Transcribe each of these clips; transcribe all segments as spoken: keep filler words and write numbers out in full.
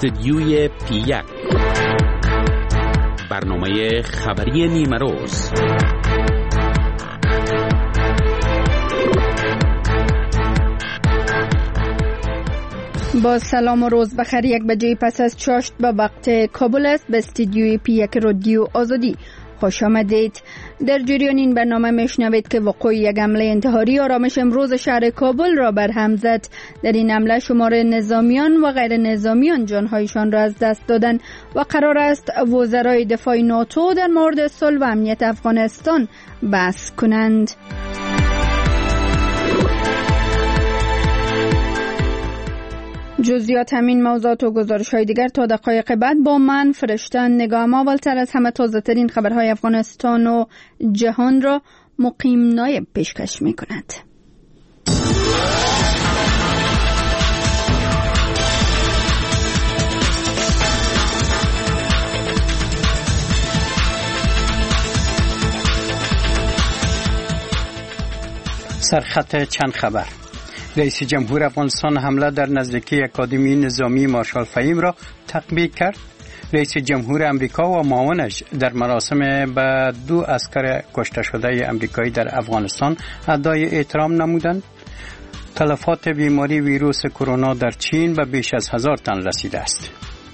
استدیوی پی یک، برنامه خبری نیمه روز. با سلام و روز بخیر. یک بجه پس از چاشت به وقت کابل است. به استدیوی پی یک رادیو آزادی خوش آمدید. در جریان این برنامه میشنوید که وقوع یک حمله انتحاری آرامش امروز شهر کابل را برهم زد. در این حمله شمار نظامیان و غیر نظامیان جانهایشان را از دست دادند و قرار است وزرای دفاع ناتو در مورد صلح و امنیت افغانستان بحث کنند. جزئیات همین موضوعات و گزارش‌های دیگر تا دقایق بعد با من فرشته نگاه. اولتر از همه تازه ترین خبرهای افغانستان و جهان را مقیم نایب پیشکش می‌کند. سرخط چند خبر. رئیس جمهور افغانستان حمله در نزدیکی اکادمی نظامی مارشال فهیم را تطبیق کرد. رئیس جمهور امریکا و معاونش در مراسم به دو عسکر کشته شده امریکایی در افغانستان ادای احترام نمودند. تلفات بیماری ویروس کرونا در چین به بیش از هزار تن رسیده است.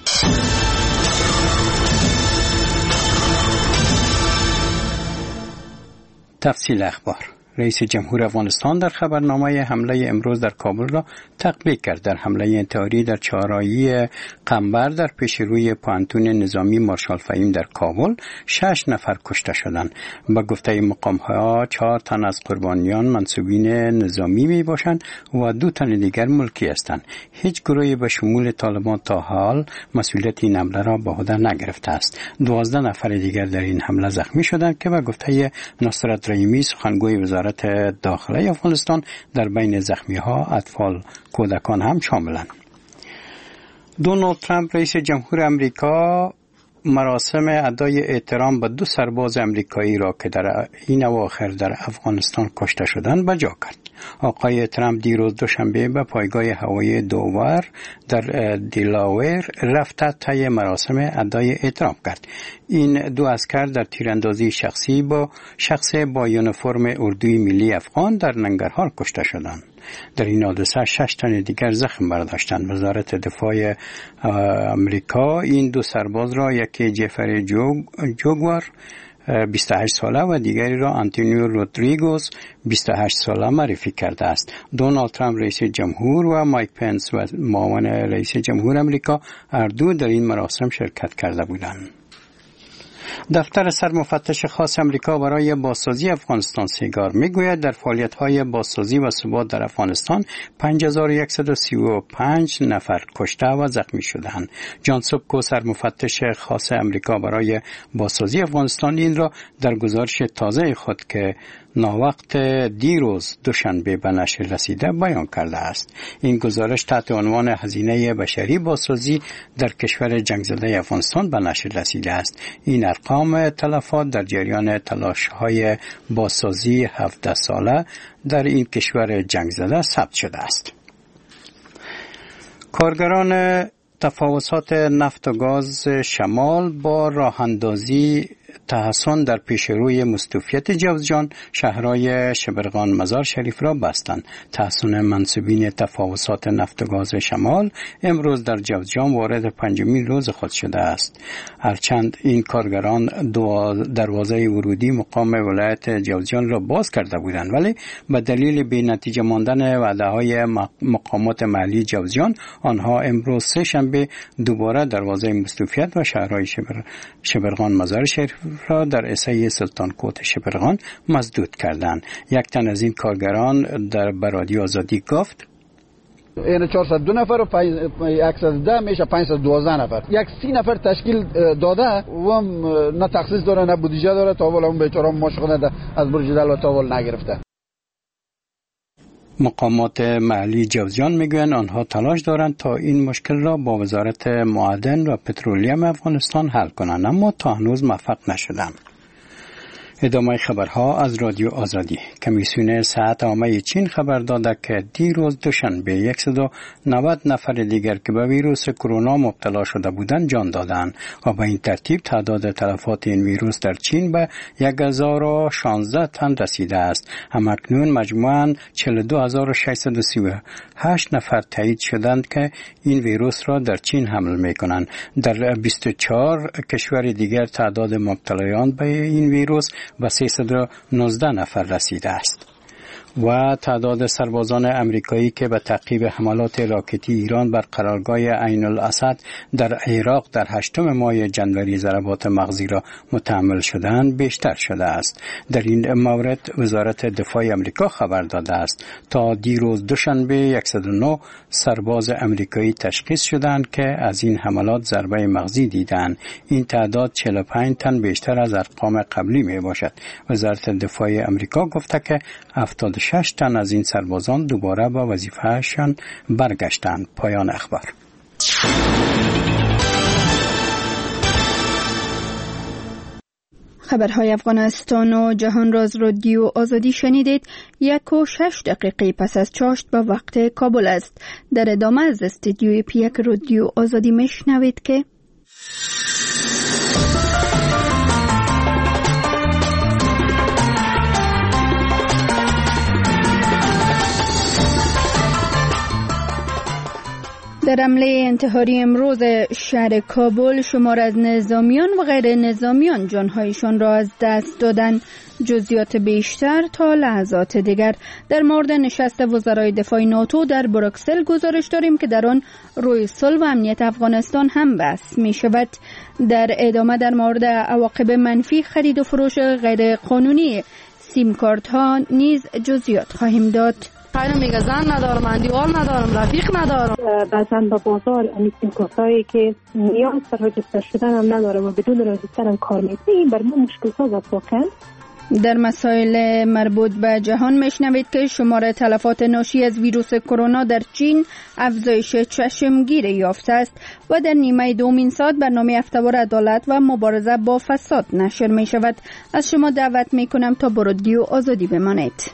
تفصیل اخبار. رئیس جمهور افغانستان در خبرنامه حمله امروز در کابل را تطبیق کرد. در حمله انتحاری در چهارراهی قنبر در پیش روی پوهنتون نظامی مارشال فهیم در کابل شش نفر کشته شدند. به گفته مقام‌ها چهار تن از قربانیان منسوبین نظامی می باشند و دو تن دیگر ملکی هستند. هیچ گروهی به شمول طالبان تا حال مسئولیت این حمله را به عهده نگرفته است. دوازده نفر دیگر در این حمله زخمی شدند که به گفته نصرت رحیمی سخنگوی وزارت داخلی افغانستان در بین زخمی‌ها اطفال کودکان هم شاملند. دونالد ترامپ رئیس جمهور امریکا مراسم ادای احترام به دو سرباز امریکایی را که در این اواخر در افغانستان کشته شدند بجا کرد. آقای ترامپ دیروز دوشنبه به پایگاه هوایی دوور در دیلاویر رفت طی مراسم ادای احترام کرد. این دو عسکر در تیراندازی شخصی با شخص با یونیفرم اردوی ملی افغان در ننگرهار کشته شدند. در این حادثه شش تن دیگر زخم برداشتند. وزارت دفاع امریکا این دو سرباز را یکی جفری جوگ، جوگوار بیست و هشت ساله و دیگری را آنتونیو رودریگوز بیست و هشت ساله معرفی کرده است. دونالد ترامپ رئیس جمهور و مایک پنس و معاون رئیس جمهور امریکا هر دو در این مراسم شرکت کرده بودند. دفتر سرمفتش خاص امریکا برای بازسازی افغانستان سیگار میگوید در فعالیت‌های بازسازی و ثبات در افغانستان پنج هزار و صد و سی و پنج نفر کشته و زخمی شدند. جان سوبکو سرمفتش خاص امریکا برای بازسازی افغانستان این را در گزارش تازه خود که ناوقت دیروز دوشنبه به نشر رسیده بیان کرده است. این گزارش تحت عنوان هزینه بشری بازسازی در کشور جنگ زده افغانستان به نشر رسیده است. این ارقام تلفات در جریان تلاش‌های بازسازی هفده ساله در این کشور جنگ زده ثبت شده است. کارگران تفاوضات نفت و گاز شمال با راه اندازی تحسن در پیشروی مستوفیت جوزجان شهرهای شبرغان مزار شریف را بستند. تحسن منصوبین تفاوضات نفت و گاز شمال امروز در جوزجان وارد پنجمین روز خود شده است. هرچند این کارگران دروازه ورودی مقام ولایت جوزجان را باز کرده بودند ولی به دلیل بی نتیجه ماندن وعده‌های مقامات محلی جوزجان آنها امروز سه شنبه دوباره دروازه مستوفیت و شهرهای شبر... شبرغان مزار شریف را در احسای سلطان کوت شبرغان مسدود کردند. یک تن از این کارگران در رادیو آزادی گفت این چهارصد و دو نفر و صد و ده میشه پانصد و دوازده نفر. یک سی نفر تشکیل داده و نه تخصیص داره نه بودجه داره. تا اول اون بیچاره ماشغله از برج دلو تا اول نگرفته. مقامات محلی جوزجان میگویند آنها تلاش دارند تا این مشکل را با وزارت معادن و پترولیم افغانستان حل کنند اما تا هنوز موفق نشدند. ادامه خبرها از رادیو آزادی. کمیسیون صحت عامه چین خبر داده که دیروز دوشنبه صد و نود نفر دیگر که به ویروس کرونا مبتلا شده بودند جان دادند و به این ترتیب تعداد تلفات این ویروس در چین به یک هزار و شانزده تن رسیده است. همکنون مجموعاً چهل و دو هزار و ششصد و سی و هشت نفر تایید شدند که این ویروس را در چین حمل می‌کنند. در بیست و چهار کشور دیگر تعداد مبتلایان به این ویروس و سیصد و نوزده نفر رسیده است. و تعداد سربازان امریکایی که به تعقیب حملات راکتی ایران بر قرارگاه عین الاسد در عراق در هشتم ماه جنوری ضربات مغزی را متحمل شدند بیشتر شده است. در این مورد وزارت دفاع امریکا خبر داده است تا دیروز دوشنبه صد و نه سرباز امریکایی تشخیص شدند که از این حملات ضربه مغزی دیدند. این تعداد چهل و پنج تن بیشتر از ارقام قبلی می باشد. وزارت دفاع امریکا گفته که هفتاد و شش تن از این سربازان دوباره با وظیفه‌شان برگشتند. پایان اخبار. خبرهای افغانستان و جهان را از رادیو آزادی شنیدید. یک و شش دقیقه پس از چاشت به وقت کابل است. در ادامه از استودیوی پیک رادیو آزادی میشنوید که در حمله انتحاری امروز شهر کابل شمار از نظامیان و غیر نظامیان جانهایشان را از دست دادند. جزئیات بیشتر تا لحظات دیگر. در مورد نشست وزرای دفاع ناتو در بروکسل گزارش داریم که در آن روی صلح و امنیت افغانستان هم بحث می شود. در ادامه در مورد عواقب منفی خرید و فروش غیر قانونی سیم کارت ها نیز جزئیات خواهیم داد. خیلی میگه زن ندارم، اندیوال ندارم، رفیق ندارم. بعضا به بازار امیتیم کارتایی که نیاز پر رجستر شدن هم ندارم و بدون رجستر هم کار میکنه. این بر من مشکل ساز است واقعا. در مسائل مربوط به جهان میشنوید که شمار تلفات ناشی از ویروس کرونا در چین افزایش چشمگیر یافته است و در نیمه دومین ساعت برنامه هفته‌وار عدالت و مبارزه با فساد نشر می شود. از شما دعوت می کنم تا با رادیو آزادی بمانید.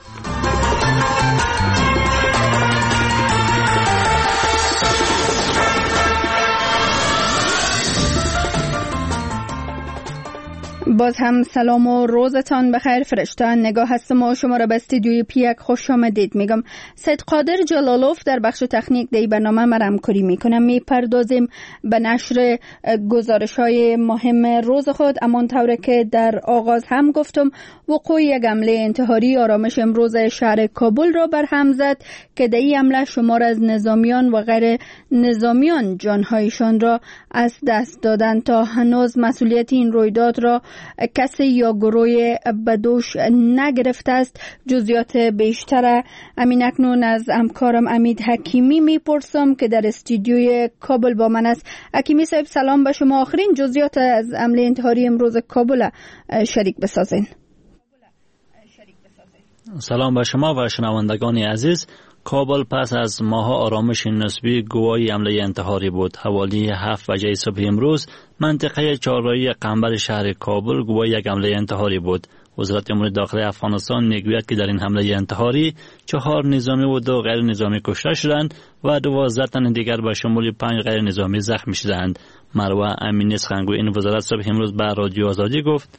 باز هم سلام و روزتان بخیر. فرشته نگاه هستم و شما را به استودیوی پیک خوش آمدید میگم. سید قادر جلالوف در بخش تکنیک دی برنامه ما همکاری میکنم. میپردازیم به نشر گزارش های مهم روز خود. امان طوره که در آغاز هم گفتم وقوع یک حمله انتحاری آرامش امروز شهر کابل را برهم زد که در این حمله شمار از نظامیان و غیر نظامیان جانهایشان را از دست دادند. تا هنوز مسئولیت این رویداد را کسی یا گروه بدوش نگرفته است. جزئیات بیشتر امین اکنون از همکارم امید حکیمی میپرسم که در استودیوی کابل با من است. حکیمی صاحب سلام به شما. آخرین جزئیات از حمله انتحاری امروز کابل شریک بسازین. سلام به شما و شنوندگان عزیز. کابل پس از ماه آرامش نسبی گواهی حمله انتحاری بود. حوالی هفت بجه صبح امروز منطقه چهارراهی قنبر شهر کابل گواهی یک حمله انتحاری بود. وزارت امور داخلی افغانستان میگوید که در این حمله انتحاری چهار نظامی و دو غیر نظامی کشته شدند و دوازده تن دیگر به شمول پنج غیر نظامی زخمی شدند. مروه امینی سخنگوی این وزارت صبح امروز به رادیو آزادی گفت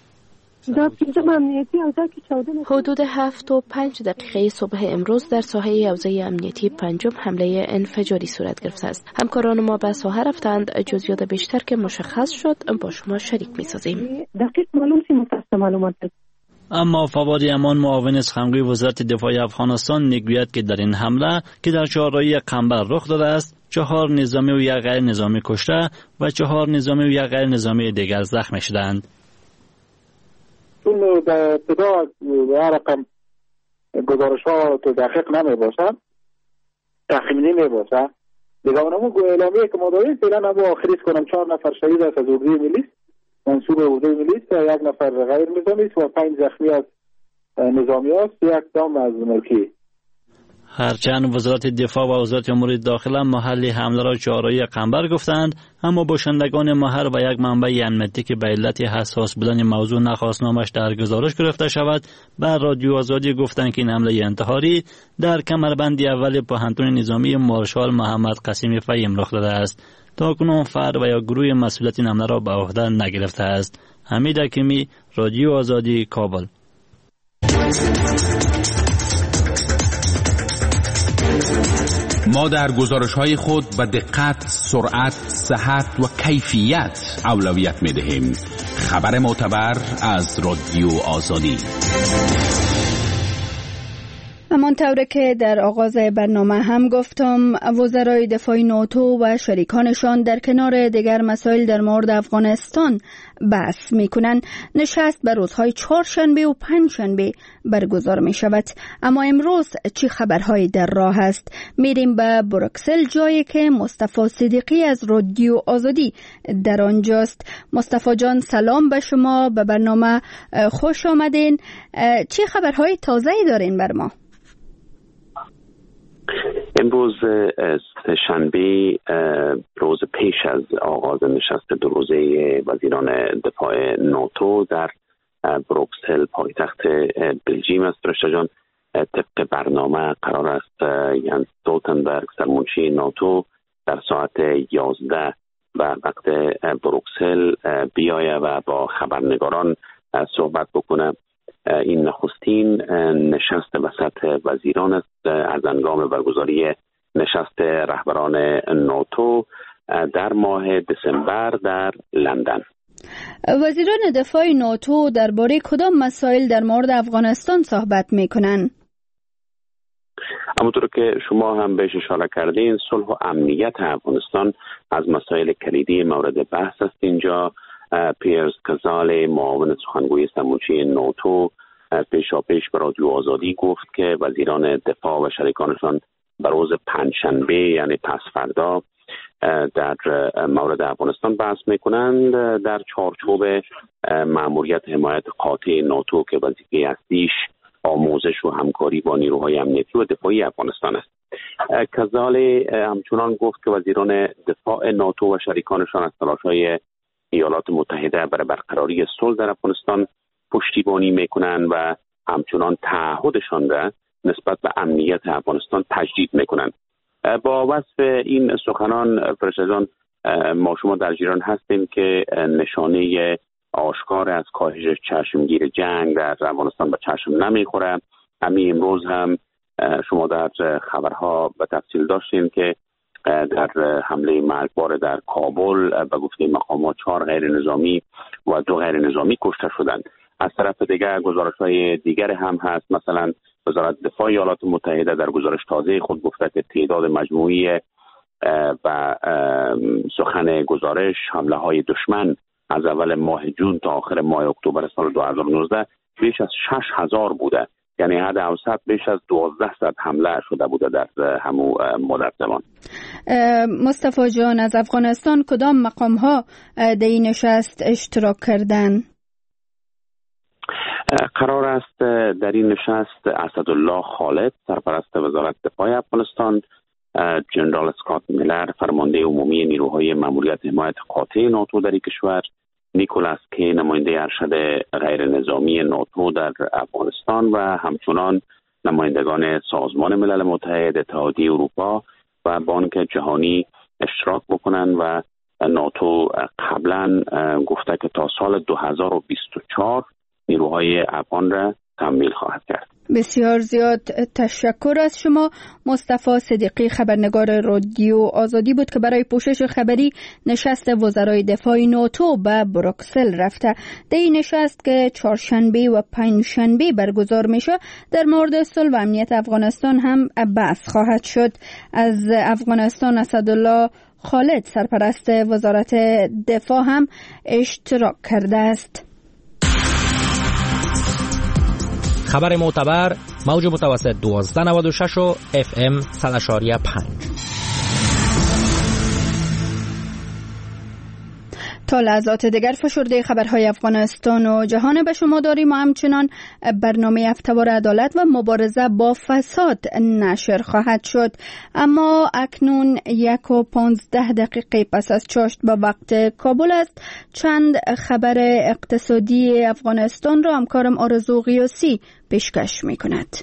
حدود هفت و پنج دقیقه صبح امروز در ساحه حوزه امنیتی پنجم حمله انفجاری صورت گرفته است. همکاران ما به ساحه رفتند. جزئیات بیشتر که مشخص شد با شما شریک می‌سازیم. دقیق معلوم سی متأسفانه معلومات. اما فواد امان معاون سخنگوی وزارت دفاع افغانستان میگوید که در این حمله که در چهارراهی قنبر رخ داده است چهار نظامی و یک غیر نظامی کشته و چهار نظامی و یک غیر نظامی دیگر زخمی شدند. چون در ابتدا هر رقم گزارش ها تو دقیق نمی باشد، تخمینی می باشد. دیگه اونمون اعلامیه که ما داریم فعلا نمو آخریت کنم چهار نفر شهید است از عضوی میلیس، منصوب عضوی میلیس، یک نفر غیر نظامی است و پنج زخمی از نظامی است، یک دام از ملکی. هرچند وزارت دفاع و وزارت امور داخله محل حمله را چهارراه قنبر گفتند، اما باشندگان محل و یک منبع امنیتی که به علت حساس بودن موضوع نخواست نامش در گزارش گرفته شود، بر رادیو آزادی گفتند که این حمله انتحاری در کمربند اول پوهنتون نظامی مارشال محمد قاسم فهیم رخ داده است. تاکنون فرد و یا گروه مسئولیت این حمله را به عهده نگرفته است. حمید حکیمی، رادیو آزادی، کابل. ما در گزارش‌های خود به دقت، سرعت، صحت و کیفیت اولویت می‌دهیم. خبر معتبر از رادیو آزادی. همانطور که در آغاز برنامه هم گفتم، وزرای دفاع ناتو و شریکانشان در کنار دیگر مسائل در مورد افغانستان بحث می کنند. نشست به روزهای چهارشنبه و پنجشنبه برگزار می شود. اما امروز چه خبرهایی در راه است؟ میریم به بروکسل، جایی که مصطفی صدیقی از رادیو آزادی در آنجاست. مصطفی جان، سلام به شما، به برنامه خوش آمدین. چه خبرهای تازه‌ای دارین بر ما؟ امروز شنبه، روز پیش از آغاز نشست دو روزه وزیران دفاع ناتو در بروکسل پایتخت بلژیم است. رشته جان، طبق برنامه قرار است یانس استولتنبرگ سرمنشی ناتو در ساعت یازده و وقت بروکسل بیایه و با خبرنگاران صحبت بکنه. این نخستین نشست وسط وزیران است از هنگام برگزاری نشست رهبران ناتو در ماه دسامبر در لندن. وزیران دفاع ناتو درباره کدام مسائل در مورد افغانستان صحبت میکنند؟ همونطور که شما هم بهش اشاره کردین، صلح و امنیت افغانستان از مسائل کلیدی مورد بحث است. اینجا پیرز کزال، معاون سخنگوی سرمنشی ناتو، پیشا پیش به رادیو آزادی گفت که وزیران دفاع و شریکانشان به روز پنجشنبه یعنی پس فردا در مورد افغانستان بحث میکنند در چارچوب مأموریت حمایت قاطع ناتو که وظیفه اصلیش آموزش و همکاری با نیروهای امنیتی و دفاعی افغانستان است. کزال همچنان گفت که وزیران دفاع ناتو و شریکانشان از تلاش‌های ایالات متحده برای برقراری صلح در افغانستان پشتیبانی میکنند و همچنان تعهدشان را نسبت به امنیت افغانستان تجدید میکنند. با وصف این سخنان فرشتگان، ما شما در جریان هستیم که نشانه آشکار از کاهش چشمگیر جنگ در افغانستان به چشم نمیخوره. همین امروز هم شما در خبرها به تفصیل داشتیم که در حمله مرگبار در کابل به گفته مقامات چهار غیر نظامی و دو غیر نظامی کشته شدند. از طرف دیگر گزارش‌های دیگر هم هست. مثلا وزارت دفاع ایالات متحده در گزارش تازه خود گفته که تعداد مجموعی و سخن گزارش حمله‌های دشمن از اول ماه جون تا آخر ماه اکتبر سال دو هزار و نوزده بیش از شش هزار بوده. یعنی حد اوسط بیش از دوازده صد حمله شده بوده در همون مدت زمان. مصطفی جان، از افغانستان کدام مقام ها در این نشست اشتراک کردن؟ قرار است در این نشست اسدالله خالد، سرپرست وزارت دفاع افغانستان، جنرال اسکات میلر، فرمانده عمومی نیروهای مأموریت حمایت قاطع ناتو در این کشور، نیکولاس کی، نماینده ارشد غیر نظامی ناتو در افغانستان و همچنان نمایندگان سازمان ملل متحد، اتحادیه اروپا و بانک جهانی اشتراک بکنند و ناتو قبلا گفته که تا سال دو هزار و بیست و چهار نیروهای افغان را تمویل خواهد کرد. بسیار زیاد تشکر از شما. مصطفی صدیقی، خبرنگار رادیو آزادی بود که برای پوشش خبری نشست وزرای دفاع ناتو به بروکسل رفته. در این نشست که چهارشنبه و پنجشنبه برگزار میشه در مورد صلح و امنیت افغانستان هم بحث خواهد شد. از افغانستان اسدالله خالد، سرپرست وزارت دفاع، هم اشتراک کرده است. خبر معتبر، موج متوسط دوازده نود و شش و اف ام صد و پنج. تا لحظات دیگر فشرده خبرهای افغانستان و جهان به شما داریم و همچنان برنامه هفته‌وار عدالت و مبارزه با فساد نشر خواهد شد. اما اکنون یک و پانزده دقیقه پس از چاشت به وقت کابل است. چند خبر اقتصادی افغانستان را همکارم آرزو قیاسی پیشکش می کند.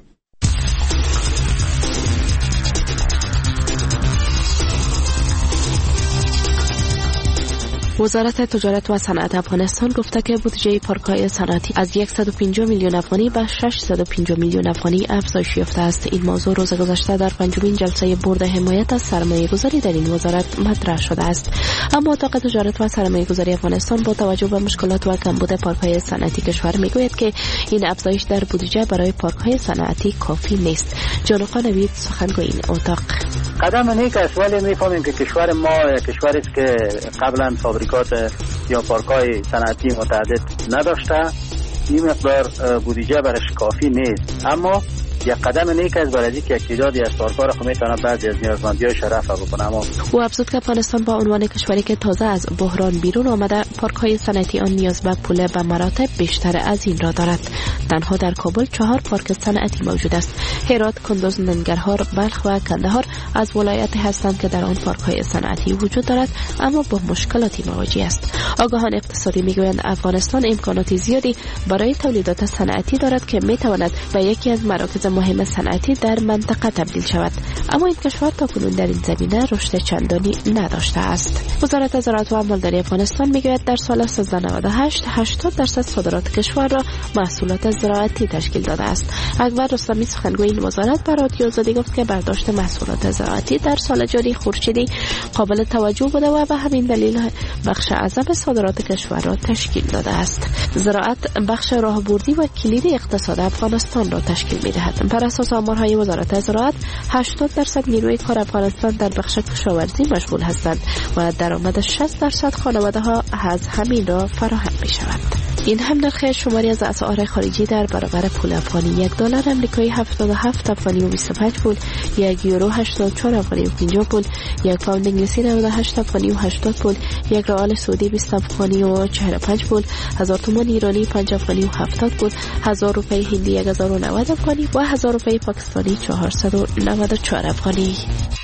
وزارت تجارت و صنعت افغانستان گفته که بودجه پارک‌های صنعتی از صد و پنجاه میلیون افغانی به ششصد و پنجاه میلیون افغانی افزایش یافته است. این موضوع روز گذشته در پنجمین جلسه بورد حمایت از سرمایه‌گذاری در این وزارت مطرح شده است. اما اتاق تجارت و سرمایه‌گذاری افغانستان با توجه به مشکلات و کمبود پارک‌های صنعتی کشور میگوید که این افزایش در بودجه برای پارک‌های صنعتی کافی نیست. جانقا نوید سخنگوی این اتاق: قدم نیک است، ولی می‌فهمیم که کشور ما کشوری است که قبلا فابریکات یا پارک‌های صنعتی متعدد نداشته. این مقدار بودجه برش کافی نیست، اما یک قدم نیک است برای اینکه تعدادی از پارک‌ها را میتونه بعضی از نیازمندی‌هاش رفع بکنه. اما او افزود که افغانستان با عنوان کشوری که تازه از بحران بیرون آمده، پارک‌های صنعتی آن نیاز به پول به مراتب بیشتر از این را دارد. تنها در کابل چهار پارک صنعتی موجود است. هرات، کندوز، ننگرهار، بلخ و کندهار از ولایاتی هستند که در آن پارک‌های صنعتی وجود دارد، اما با مشکلاتی مواجه است. آگاهان اقتصادی میگویند افغانستان امکانات زیادی برای تولیدات صنعتی دارد که میتواند به یکی از مراکز مهم صنعتی در منطقه تبدیل شود، اما این کشور تاکنون در این زمینه رشد چندانی نداشته است. وزارت زراعت و مالداری افغانستان میگوید در سال سیزده نود و هشت هشتاد درصد صادرات کشور را محصولات زراعتی تشکیل داده است. اکبر رستمی سخنگوی این وزارت به رادیو آزادی گفت که برداشت محصولات زراعتی در سال جاری خورشیدی قابل توجه بوده و به همین دلیل بخش اعظم صادرات کشور را تشکیل داده است. زراعت بخش راهبردی و کلیدی اقتصاد افغانستان را تشکیل می‌دهد. بر اساس آمارهای وزارت زراعت هشتاد درصد نیروی کار افغانستان در بخش کشاورزی مشغول هستند و درآمد شصت درصد خانواده‌ها از همین را فراهم می‌شود. این هم نرخ شماری از اسعار خارجی در برابر پول افغانی: یک دلار آمریکایی هفتاد و هفت افغانی و بیست و پنج پول، یک یورو هشتاد و چهار افغانی و پنجاه پول، یک پوند انگلیسی نود و هشت افغانی و هشتاد پول، یک ریال سعودی بیست افغانی و چهل و پنج پول، هزار تومان ایرانی پنج افغانی و هفتاد پول، هزار روپیه هندی یک هزار و نود افغانی و هزار روپیه پاکستانی چهارصد و نود و چهار افغانی.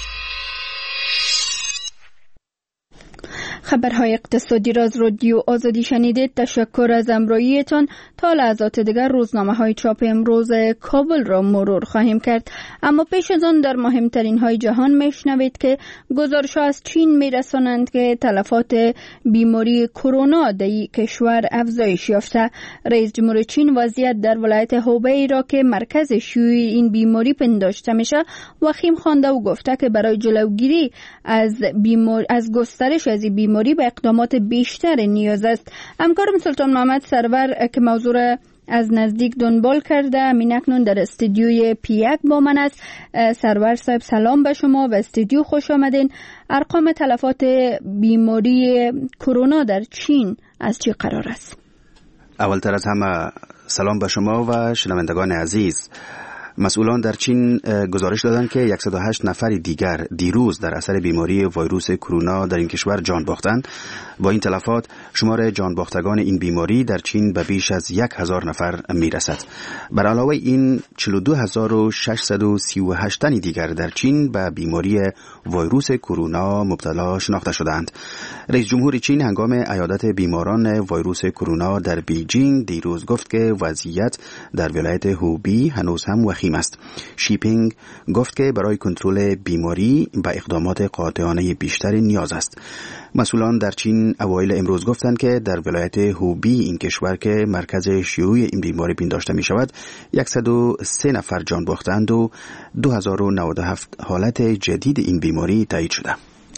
خبرهای اقتصادی را از رادیو آزادی شنیدید. تشکر از همراهیتان. تا لحظات دیگر روزنامه های چاپ امروز کابل را مرور خواهیم کرد، اما پیش از آن در مهمترین های جهان میشنوید که گزارش از چین میرسانند که تلفات بیماری کرونا در کشور افزایش یافته. رئیس جمهور چین وضعیت در ولایت هوبی را که مرکز شیوع این بیماری پنداشته میشه وخیم خوانده و گفته که برای جلوگیری از بیماری از گسترش از این بیماری به اقدامات بیشتر نیاز است. همکارم سلطان محمد سرور که موضوع از نزدیک دنبال کرده همین اکنون در استودیوی پیک با من است. سرور صاحب سلام به شما و استودیو خوش آمدین. ارقام تلفات بیماری کرونا در چین از چه قرار است؟ اولتر از همه سلام به شما و شنوندگان عزیز. مسئولان در چین گزارش دادند که صد و هشت نفر دیگر دیروز در اثر بیماری ویروس کرونا در این کشور جان باختند. با این تلفات شمار جان باختگان این بیماری در چین به بیش از یک هزار نفر میرسد. بر علاوه این چهل و دو هزار و ششصد و سی و هشت تن دیگر در چین به بیماری ویروس کرونا مبتلا شناخته شدند. رئیس جمهور چین هنگام عیادت بیماران ویروس کرونا در بیجینگ دیروز گفت که وضعیت در ولایت هوبی هنوز هم وخیم است. شیپینگ گفت که برای کنترل بیماری به اقدامات قاطعانه بیشتر نیاز است. مسئولان در چین اوایل امروز گفتند که در ولایت هوبی این کشور که مرکز شیوع این بیماری پنداشته می شود صد و سه نفر جان باختند و دو هزار و نود و هفت حالت جدید این بیماری تایید شده.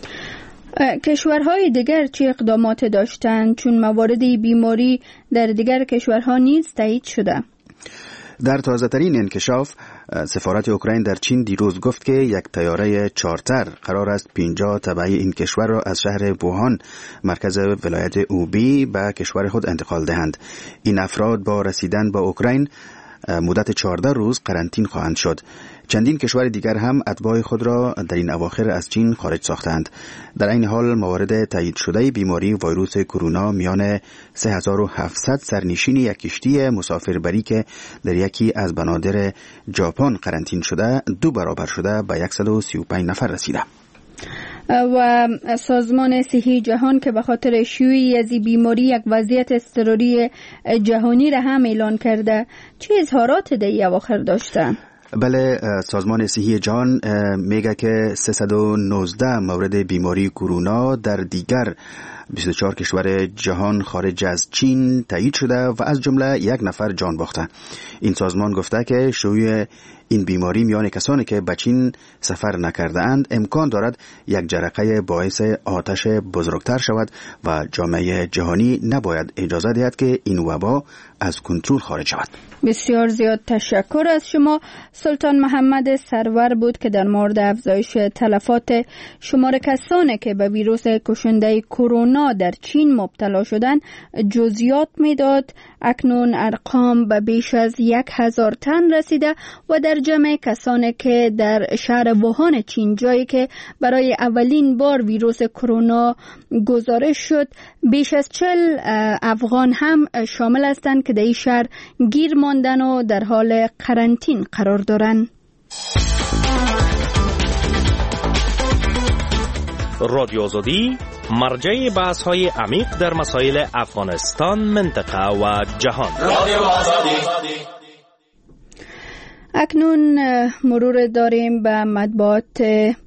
کشورهای دیگر چه اقدامات داشتند چون موارد بیماری در دیگر کشورها نیز تایید شده؟ در تازه‌ترین انکشاف سفارت اوکراین در چین دیروز گفت که یک طیاره چارتر قرار است پنجاه تبعی این کشور را از شهر ووهان مرکز ولایت هوبی به کشور خود انتقال دهند. این افراد با رسیدن به اوکراین مدت چهارده روز قرنطین خواهند شد. چندین کشور دیگر هم اتباع خود را در این اواخر از چین خارج ساختند. در این حال موارد تایید شده بیماری ویروس کرونا میان سه هزار و هفتصد سرنشین یک کشتی مسافربری که در یکی از بنادر ژاپن قرنطین شده دو برابر شده به صد و سی و پنج نفر رسیده. و سازمان صحی جهان که به خاطر شیوع از بیماری یک وضعیت اضطراری جهانی را هم اعلان کرده، چه اظهارات در این اواخر داشتن؟ بله، سازمان صحی جهان میگه که سیصد و نوزده مورد بیماری کرونا در دیگر بیست و چهار کشور جهان خارج از چین تایید شده و از جمله یک نفر جان باخته. این سازمان گفته که شیوع این بیماری میان کسانی که به چین سفر نکرده اند امکان دارد یک جرقه باعث آتش بزرگتر شود و جامعه جهانی نباید اجازه دهد که این وبا از کنترل خارج شود. بسیار زیاد تشکر از شما. سلطان محمد سرور بود که در مورد افزایش تلفات شمار کسانی که به ویروس کشنده کرونا در چین مبتلا شدن جزئیات میداد. اکنون ارقام به بیش از یک هزار تن رسیده و در جمع کسانی که در شهر ووهان چین، جایی که برای اولین بار ویروس کرونا گزارش شد، بیش از چهل افغان هم شامل هستند که در این شهر گیر ماندن و در حال قرنطین قرار دارند. رادیو آزادی مرجع بحث های عمیق در مسائل افغانستان، منطقه و جهان. رادیو آزادی. اکنون مرور داریم به مطبوعات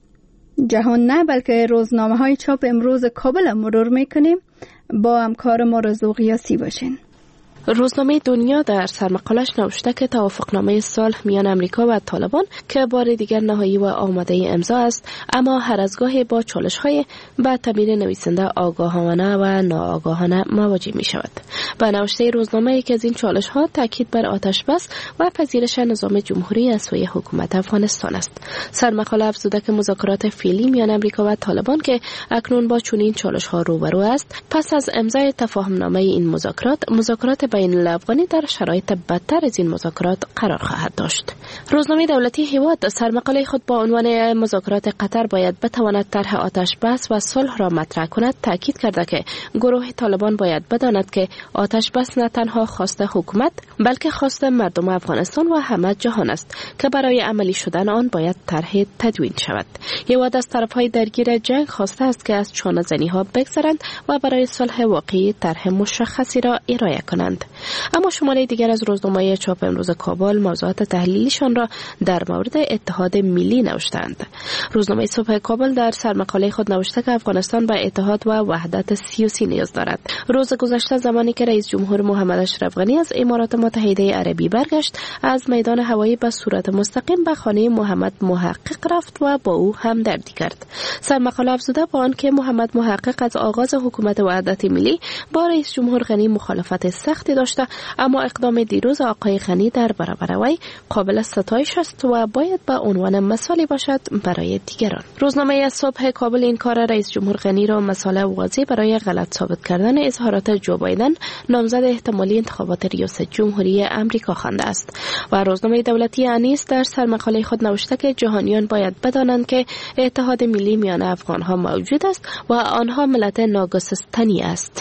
جهان، نه بلکه روزنامه های چاپ امروز کابل مرور میکنیم. با همکار ما رضا قیاسی باشین. روزنامه دنیا در سرمقالش نوشته که توافقنامه صلح میان امریکا و طالبان که بار دیگر نهایی و آماده امضا است، اما هر از گاهی با چالش‌های به تعبیر نویسنده آگاهانه و ناآگاهانه مواجه می شود. با نوشته روزنامه که از این چالش‌ها تاکید بر آتش بس و پذیرش نظام جمهوری از سوی حکومت افغانستان است. سرمقاله افزوده که مذاکرات فعلی میان امریکا و طالبان که اکنون با چنین چالش‌ها روبرو است، پس از امضای تفاهمنامه این مذاکرات، مذاکرات بین الافغانی در شرایط بدتر از این مذاکرات قرار خواهد داشت. روزنامه دولتی هیواد سرمقاله خود با عنوان مذاکرات قطر باید بتواند طرح آتش بس و صلح را مطرح کند تاکید کرده که گروه طالبان باید بداند که آتش بس نه تنها خواست حکومت بلکه خواست مردم افغانستان و همه جهان است که برای عملی شدن آن باید طرح تدوین شود. هیواد از طرفهای درگیر جنگ خواسته است که از چانه زنی ها بگذرند و برای صلح واقعی طرح مشخصی را ارائه کنند. اما شماره دیگر از روزنامه چاپ امروز کابل موضوعات تحلیلیشان را در مورد اتحاد ملی نوشتند. روزنامه صبح کابل در سرمقاله خود نوشته که افغانستان به اتحاد و وحدت سیاسی نیاز دارد. روز گذشته زمانی که رئیس جمهور محمد اشرف غنی از امارات متحده عربی برگشت، از میدان هوایی به صورت مستقیم به خانه محمد محقق رفت و با او همدردی کرد. سرمقاله افزوده با آنکه محمد محقق از آغاز حکومت وحدت ملی با رئیس جمهور غنی مخالفت سختی داشته، اما اقدام دیروز آقای غنی در برابر وی قابل ستایش است و باید به عنوان مثالی باشد برای دیگران. روزنامه از صبح کابل این کار رئیس جمهور غنی را مثال واضح برای غلط ثابت کردن اظهارات جو بایدن، نامزد احتمالی انتخابات ریاست جمهوری امریکا خوانده است. و روزنامه دولتی انیس در سرمقاله خود نوشته که جهانیان باید بدانند که اتحاد ملی میان افغانها موجود است و آنها ملت ناگسستنی است.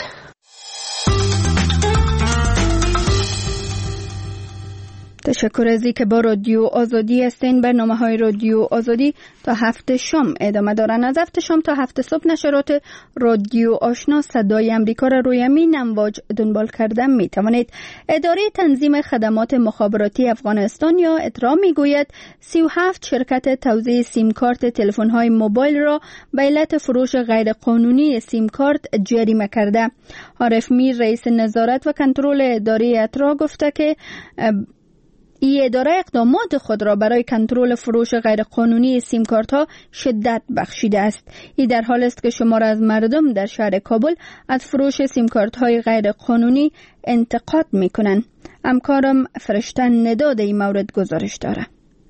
تشکر از اینکه با رادیو آزادی هستین. برنامه های رادیو آزادی تا هفت شام ادامه دارن. از هفت شام تا هفت صبح نشرات رادیو آشنا صدای امریکا را روی مین امواج دنبال کردن می توانید. اداره تنظیم خدمات مخابراتی افغانستان یا اترا می گوید سی و هفت شرکت توزیع سیم کارت تلفن های موبایل را به علت فروش غیر قانونی سیم کارت جریمه کرده. عارف میر رئیس نظارت و کنترل اداره اترا گفته که این اداره اقدامات خود را برای کنترل فروش غیرقانونی سیم کارت ها شدت بخشیده است. این در حال است که شمار از مردم در شهر کابل از فروش سیم کارت های غیرقانونی انتقاد میکنند. همکارم فرشتن نداد این مورد گزارش داره.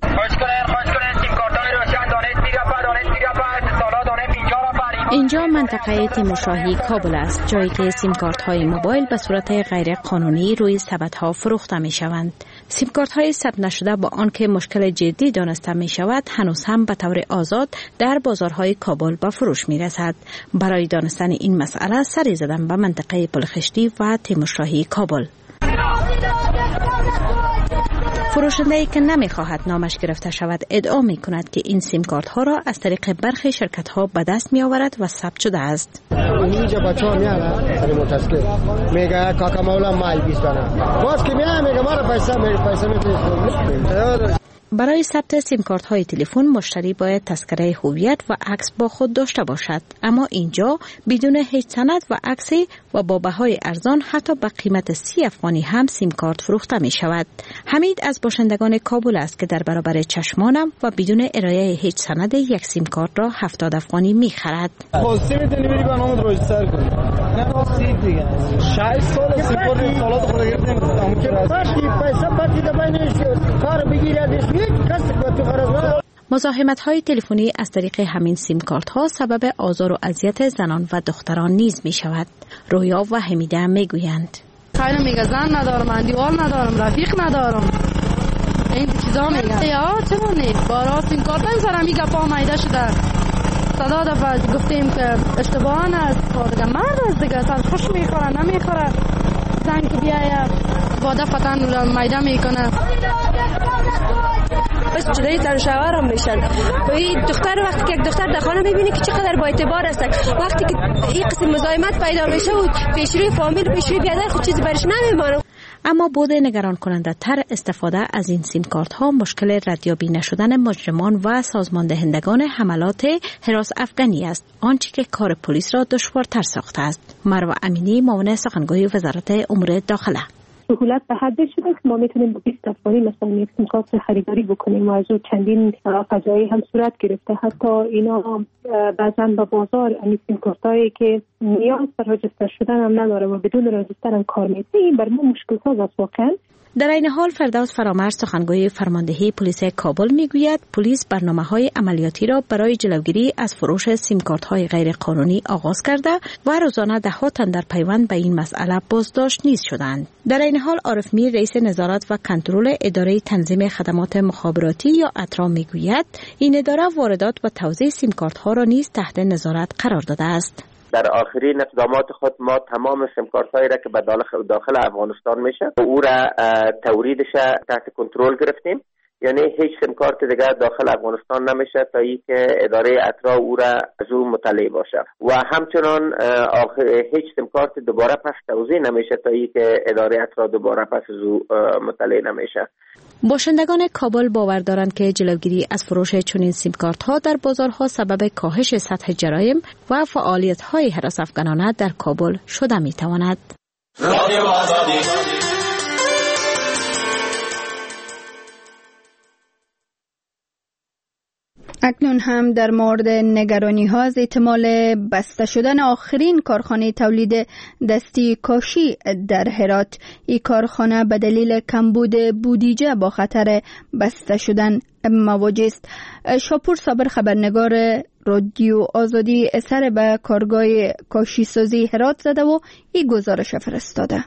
اینجا منطقه تیمورشاهی کابل است، جایی که سیم کارت های موبایل به صورت غیر قانونی روی سبد ها فروخته می شوند. سیم کارت های ثبت نشده با آنکه مشکل جدی دانسته می شود هنوز هم به طور آزاد در بازارهای کابل به فروش می رسد. برای دانستن این مسئله سری زدم به منطقه پلخشتی و تیمورشاهی کابل. فروشنده‌ای که نمی‌خواهد نامش گرفته شود ادعا می‌کند که این سیم کارت ها را از طریق برخی شرکت ها به دست می‌آورد و ثبت شده است. اینجا بچه‌ها میارن سری متاسکه میگه کاکا مولا مای بیست دانه باز که میاد میگه ما را پیسه میگه پیسه میده. برای ثبت سیم کارت های تلفن مشتری باید تذکره هویت و عکس با خود داشته باشد، اما اینجا بدون هیچ سند و عکسی و با بهای ارزان حتی به قیمت سی افغانی هم سیم کارت فروخته می شود. حمید از باشندگان کابل است که در برابر چشمانم و بدون ارائه هیچ سند یک سیم کارت را هفتاد افغانی می خرد. پاسی میتونی بری برنامه رو رجیستر کنی. نه پاسی دیگه. شش سال سیم کارت سالات خود گرفتیم تموم شد. پاسی پیسه پاتی دبنیش کار بگیرید. مزاحمت های تلفنی از طریق همین سیم کارت ها سبب آزار و اذیت زنان و دختران نیز می شود. رویا و حمیده می گویند خیلی میگه زن ندارم، اندیوال ندارم، رفیق ندارم، این چیزا میگه. یا چرا نیست بارا سیم کارت این سر میگه پا مایده شده صدا دفعه گفتیم که اشتباهان است دیگه مرد است دیگه سر خوش میخوره نمیخوره زن که بیایه با دفتن مایده میکنه بس جدایی تن شوهر هم میشن. این دختر وقتی که یک دختر در خانه میبینی که چقدر با اعتبار است، وقتی که این قسم مزاحمت پیدا میشه و پیشروی فامیل پیشروی بیادر خود چیزی برش نمیمانه. اما بود نگران کننده تر استفاده از این سیم کارت ها مشکل ردیابی نشدن مجرمان و سازمان دهندگان حملات هراس افغانی است، آنچه که کار پلیس را دشوارتر ساخته است. مروه امینی، معاون سخنگوی وزارت امور داخله: سهولت به حد شده که ما میتونیم با بیست افغانی مثلا یک سیم کارت خریداری بکنیم و از او چندین فجایع هم صورت گرفته. حتی اینا بعضا به بازار این سیم کارتایی که نیاز به رجیستر شدن هم نداره و بدون رجیستر هم کار میده، این بر ما مشکل ساز است واقعا. در این حال فردوس فرامرز، سخنگوی فرماندهی پلیس کابل، میگوید پلیس برنامه‌های عملیاتی را برای جلوگیری از فروش سیم کارت‌های غیر قانونی آغاز کرده و روزانه ده‌ها تن در پیوند به این مسئله بازداشت نیز شدند. در این حال عارف میر، رئیس نظارت و کنترل اداره تنظیم خدمات مخابراتی یا اترا، میگوید این اداره واردات و توزیع سیم کارت‌ها را نیز تحت نظارت قرار داده است. در آخرین اقدامات خود ما تمام سیم کارت هایی را که به داخل افغانستان میشه او را توریدش تحت کنترل گرفتیم، یعنی هیچ سیم کارت دیگر داخل افغانستان نمیشه تا ای که اداره اترا او را از او مطلع باشه و همچنان هیچ سیم کارت دوباره پس توزیع نمیشه تا ای که اداره اترا دوباره پس از او مطلع نمیشه. باشندگان کابل باور دارند که جلوگیری از فروش چنین سیم کارت ها در بازارها سبب کاهش سطح جرایم و فعالیت های هراس افغانانه در کابل شده می تواند. اکنون هم در مورد نگرانی ها از احتمال بسته شدن آخرین کارخانه تولید دستی کاشی در هرات. این کارخانه به دلیل کمبود بودجه با خطر بسته شدن مواجه است. شاپور صابر، خبرنگار رادیو آزادی، سر به کارگاه کاشی سازی هرات زده و این گزارش فرستاده.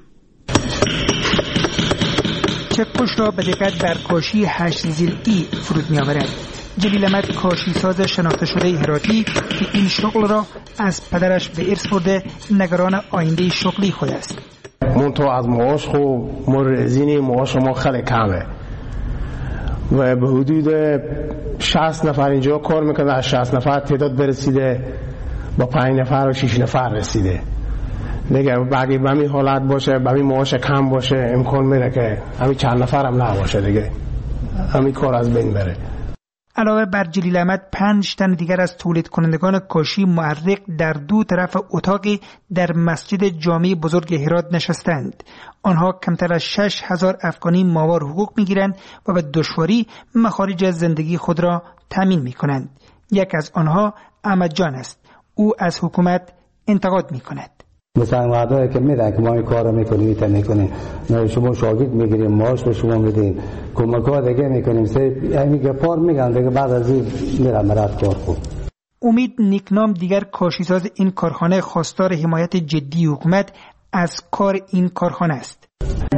چکش را به دقت بر کاشی هشت زیل ای فرود می آورد. جلیل احمد، کاشی ساز شناخته شده هراتی که این شغل را از پدرش به ارث برده، نگران آینده شغلی خود است. من تو از معاش خوب مرزینی معاش ما خیلی کمه و به حدود شصت نفر اینجا کار میکنه، از شصت نفر تعداد برسیده با پنج نفر و شش نفر رسیده دیگه. باقی به همین حالت باشه، به همین معاش کم باشه، امکان میره که همین چند نفر هم نباشه دیگه، همین کار از بین بره. علاوه بر جلیل احمد، پنج تن دیگر از تولید کنندگان کاشی معرق در دو طرف اتاقی در مسجد جامع بزرگ هرات نشستند. آنها کمتر از شش هزار افغانی ماهوار حقوق میگیرند و به دشواری مخارج زندگی خود را تامین میکنند. یک از آنها احمد جان است. او از حکومت انتقاد میکند. مثلا وعده که میدن که ما این کار رو میکنیم تا میکنیم، ما شما شاگرد میگیریم، معاش به شما میدیم، کمک ها دیگه میکنیم، سه میگه پار میگن دیگه، بعد از این میرم مرد کار خوب. امید نیکنام، دیگر کاشیساز این کارخانه، خواستار حمایت جدی حکومت از کار این کارخانه است.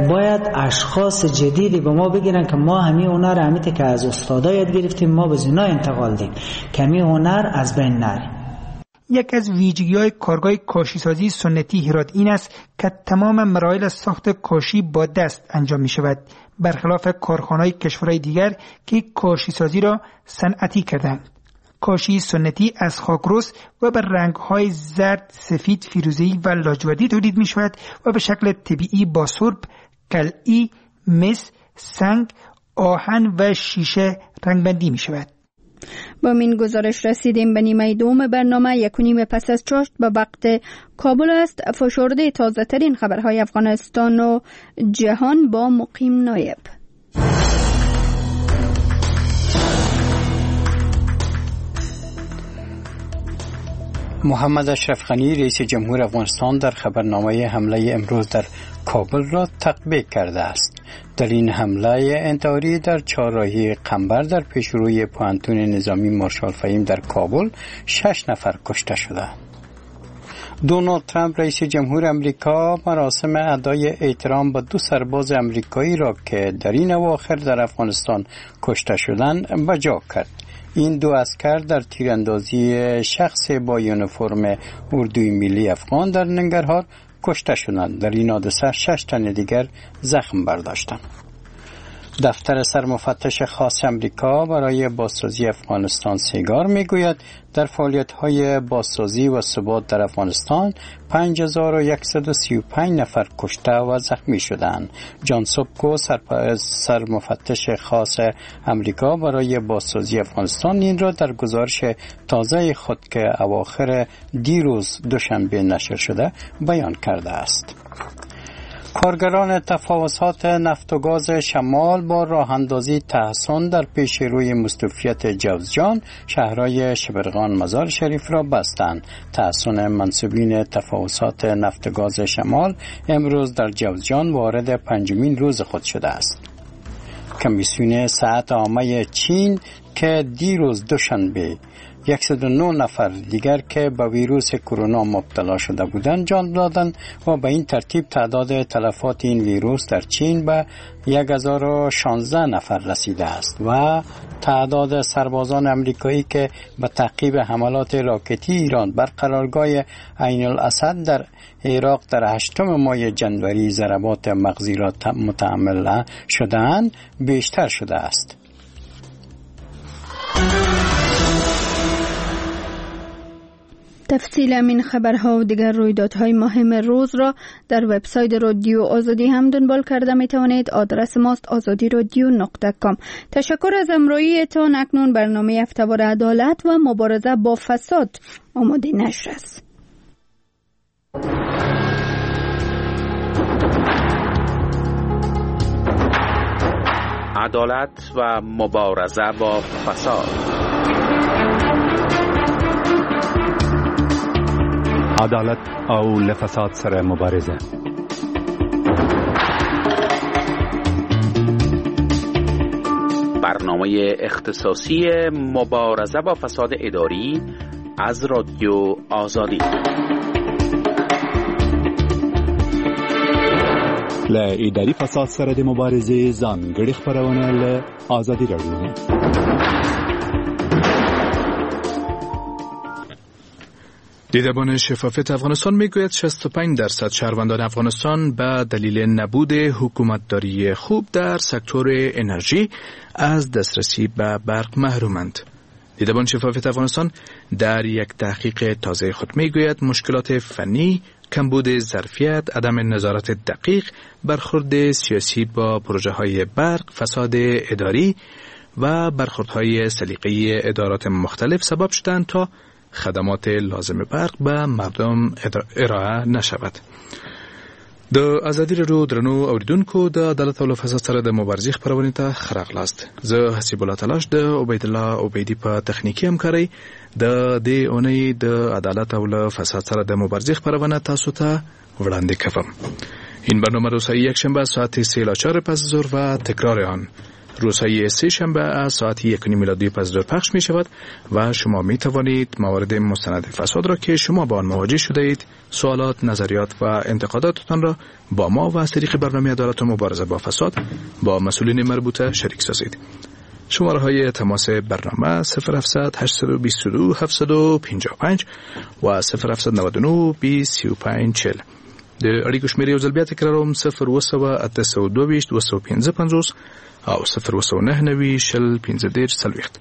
باید اشخاص جدیدی به ما بگیرن که ما همین هنر همیته که از استادا یاد گرفتیم ما به زینا انتقال دیم که همین هنر از بین نره. یک از ویژگی‌های کارگاه کاشیسازی سنتی هرات این است که تمام مراحل ساخت کاشی با دست انجام می شود، برخلاف کارخانه‌های کشورهای دیگر که کاشیسازی را صنعتی کردند. کاشی سنتی از خاکروس و به رنگ‌های زرد، سفید، فیروزه‌ای و لاجوردی تولید می شود و به شکل طبیعی با سرب، کلئی، مس، سنگ، آهن و شیشه رنگبندی می شود. با این گزارش رسیدیم به نیمه دوم برنامه. یک و نیم پس از چاشت به وقت کابل است. فشرده تازه ترین خبرهای افغانستان و جهان با مقیم نایب. محمد اشرف غنی رئیس جمهور افغانستان در خبرنامه حمله امروز در کابل را تطبیق کرده است. در این حمله انتحاری در چهارراهی قنبر در پیشروی پوهنتون نظامی مارشال فهیم در کابل شش نفر کشته شده. دونالد ترامپ رئیس جمهور امریکا مراسم ادای احترام به دو سرباز امریکایی را که در این اواخر در افغانستان کشته شدند بجا کرد. این دو عسکر در تیراندازی شخص با یونیفرم اردوی ملی افغان در ننگرهار کشته شدند. در این حادثه شش تن دیگر زخم برداشتند. دفتر سرمفتش خاص امریکا برای بازسازی افغانستان سیگار میگوید در فعالیت‌های بازسازی و ثبات در افغانستان پنج هزار و صد و سی و پنج نفر کشته و زخمی شدند. جان سوبکو سرمفتش خاص امریکا برای بازسازی افغانستان این را در گزارش تازه خود که اواخر دیروز دوشنبه نشر شده بیان کرده است. کارگران تفاوضات نفت و گاز شمال با راه اندازی تحصن در پیش روی مستوفیت جوزجان شهرهای شبرغان مزار شریف را بستند. تحصن منصوبین تفاوضات نفت و گاز شمال امروز در جوزجان وارد پنجمین روز خود شده است. کمیسیون صحت عامه چین که دیروز دوشنبه صد و نه نفر دیگر که به ویروس کرونا مبتلا شده بودند جان دادند و به این ترتیب تعداد تلفات این ویروس در چین به هزار و شانزده نفر رسیده است و تعداد سربازان امریکایی که به تعقیب حملات راکتی ایران بر قرارگاه عین الاسد در عراق در هشتم ماه جنوری ضربات مغزی را متحمل شدند بیشتر شده است. تفصیل این خبرها و دیگر رویدادهای مهم روز را در وبسایت رادیو آزادی هم دنبال کرده می توانید. آدرس ماست آزادی رادیو نقطه کام. تشکر از همراهیتان. اکنون برنامه هفته‌وار عدالت و مبارزه با فساد آماده نشر است. عدالت و مبارزه با فساد. عدالت او لفساد سره مبارزه. برنامه اختصاصی مبارزه با فساد اداری از رادیو آزادی. ل اداری فساد سره د مبارزه ځانګړي خبرونه له آزادی رادیو. دیدبان شفافیت افغانستان میگوید شصت و پنج درصد شهروندان افغانستان به دلیل نبود حکومتداری خوب در سکتور انرژی از دسترسی به برق محرومند. دیدبان شفافیت افغانستان در یک تحقیق تازه خود میگوید مشکلات فنی، کمبود ظرفیت، عدم نظارت دقیق، برخورد سیاسی با پروژه های برق، فساد اداری و برخوردهای سلیقه‌ای ادارات مختلف سبب شدند تا خدمات لازم برق به مردم ارائه نشود. د ازادي رادیو درنو اوریدونکو د عدالت او فساد سره د مبارزې خبرونه ته خراغلاست. زه حسیب الله تلاش د عبید الله عبیدی په تخنیکی همکاري د دې اونۍ د عدالت او فساد سره د مبارزې خبرونه تاسو ته وړاندې کوم. این برنامه روز یک شنبه ساعت سه الی چهار پس ظهر و تکرار آن روزهای سه شنبه از ساعت یک میلادی پس دو پخش می شود و شما می توانید موارد مستند فساد را که شما با آن مواجه شده اید، سوالات، نظریات و انتقاداتتان را با ما و از طریق برنامه عدالت و مبارزه با فساد با مسئولین مربوطه شریک سازید. شماره های تماس برنامه صفر هفتصد هشتصد و بیست و دو هفتصد و پنجاه و پنج و صفر هفتصد و نود و نه بیست و پنج چهل. د اړیکو شمېرې یو ځل بیا تکراروم: صفر اوه سوه اته سوه دوه ویشت دوه سوه پنځه پنځوس او صفر اوه سوه نهه نوي شل پنځه دېرش څلوېښت.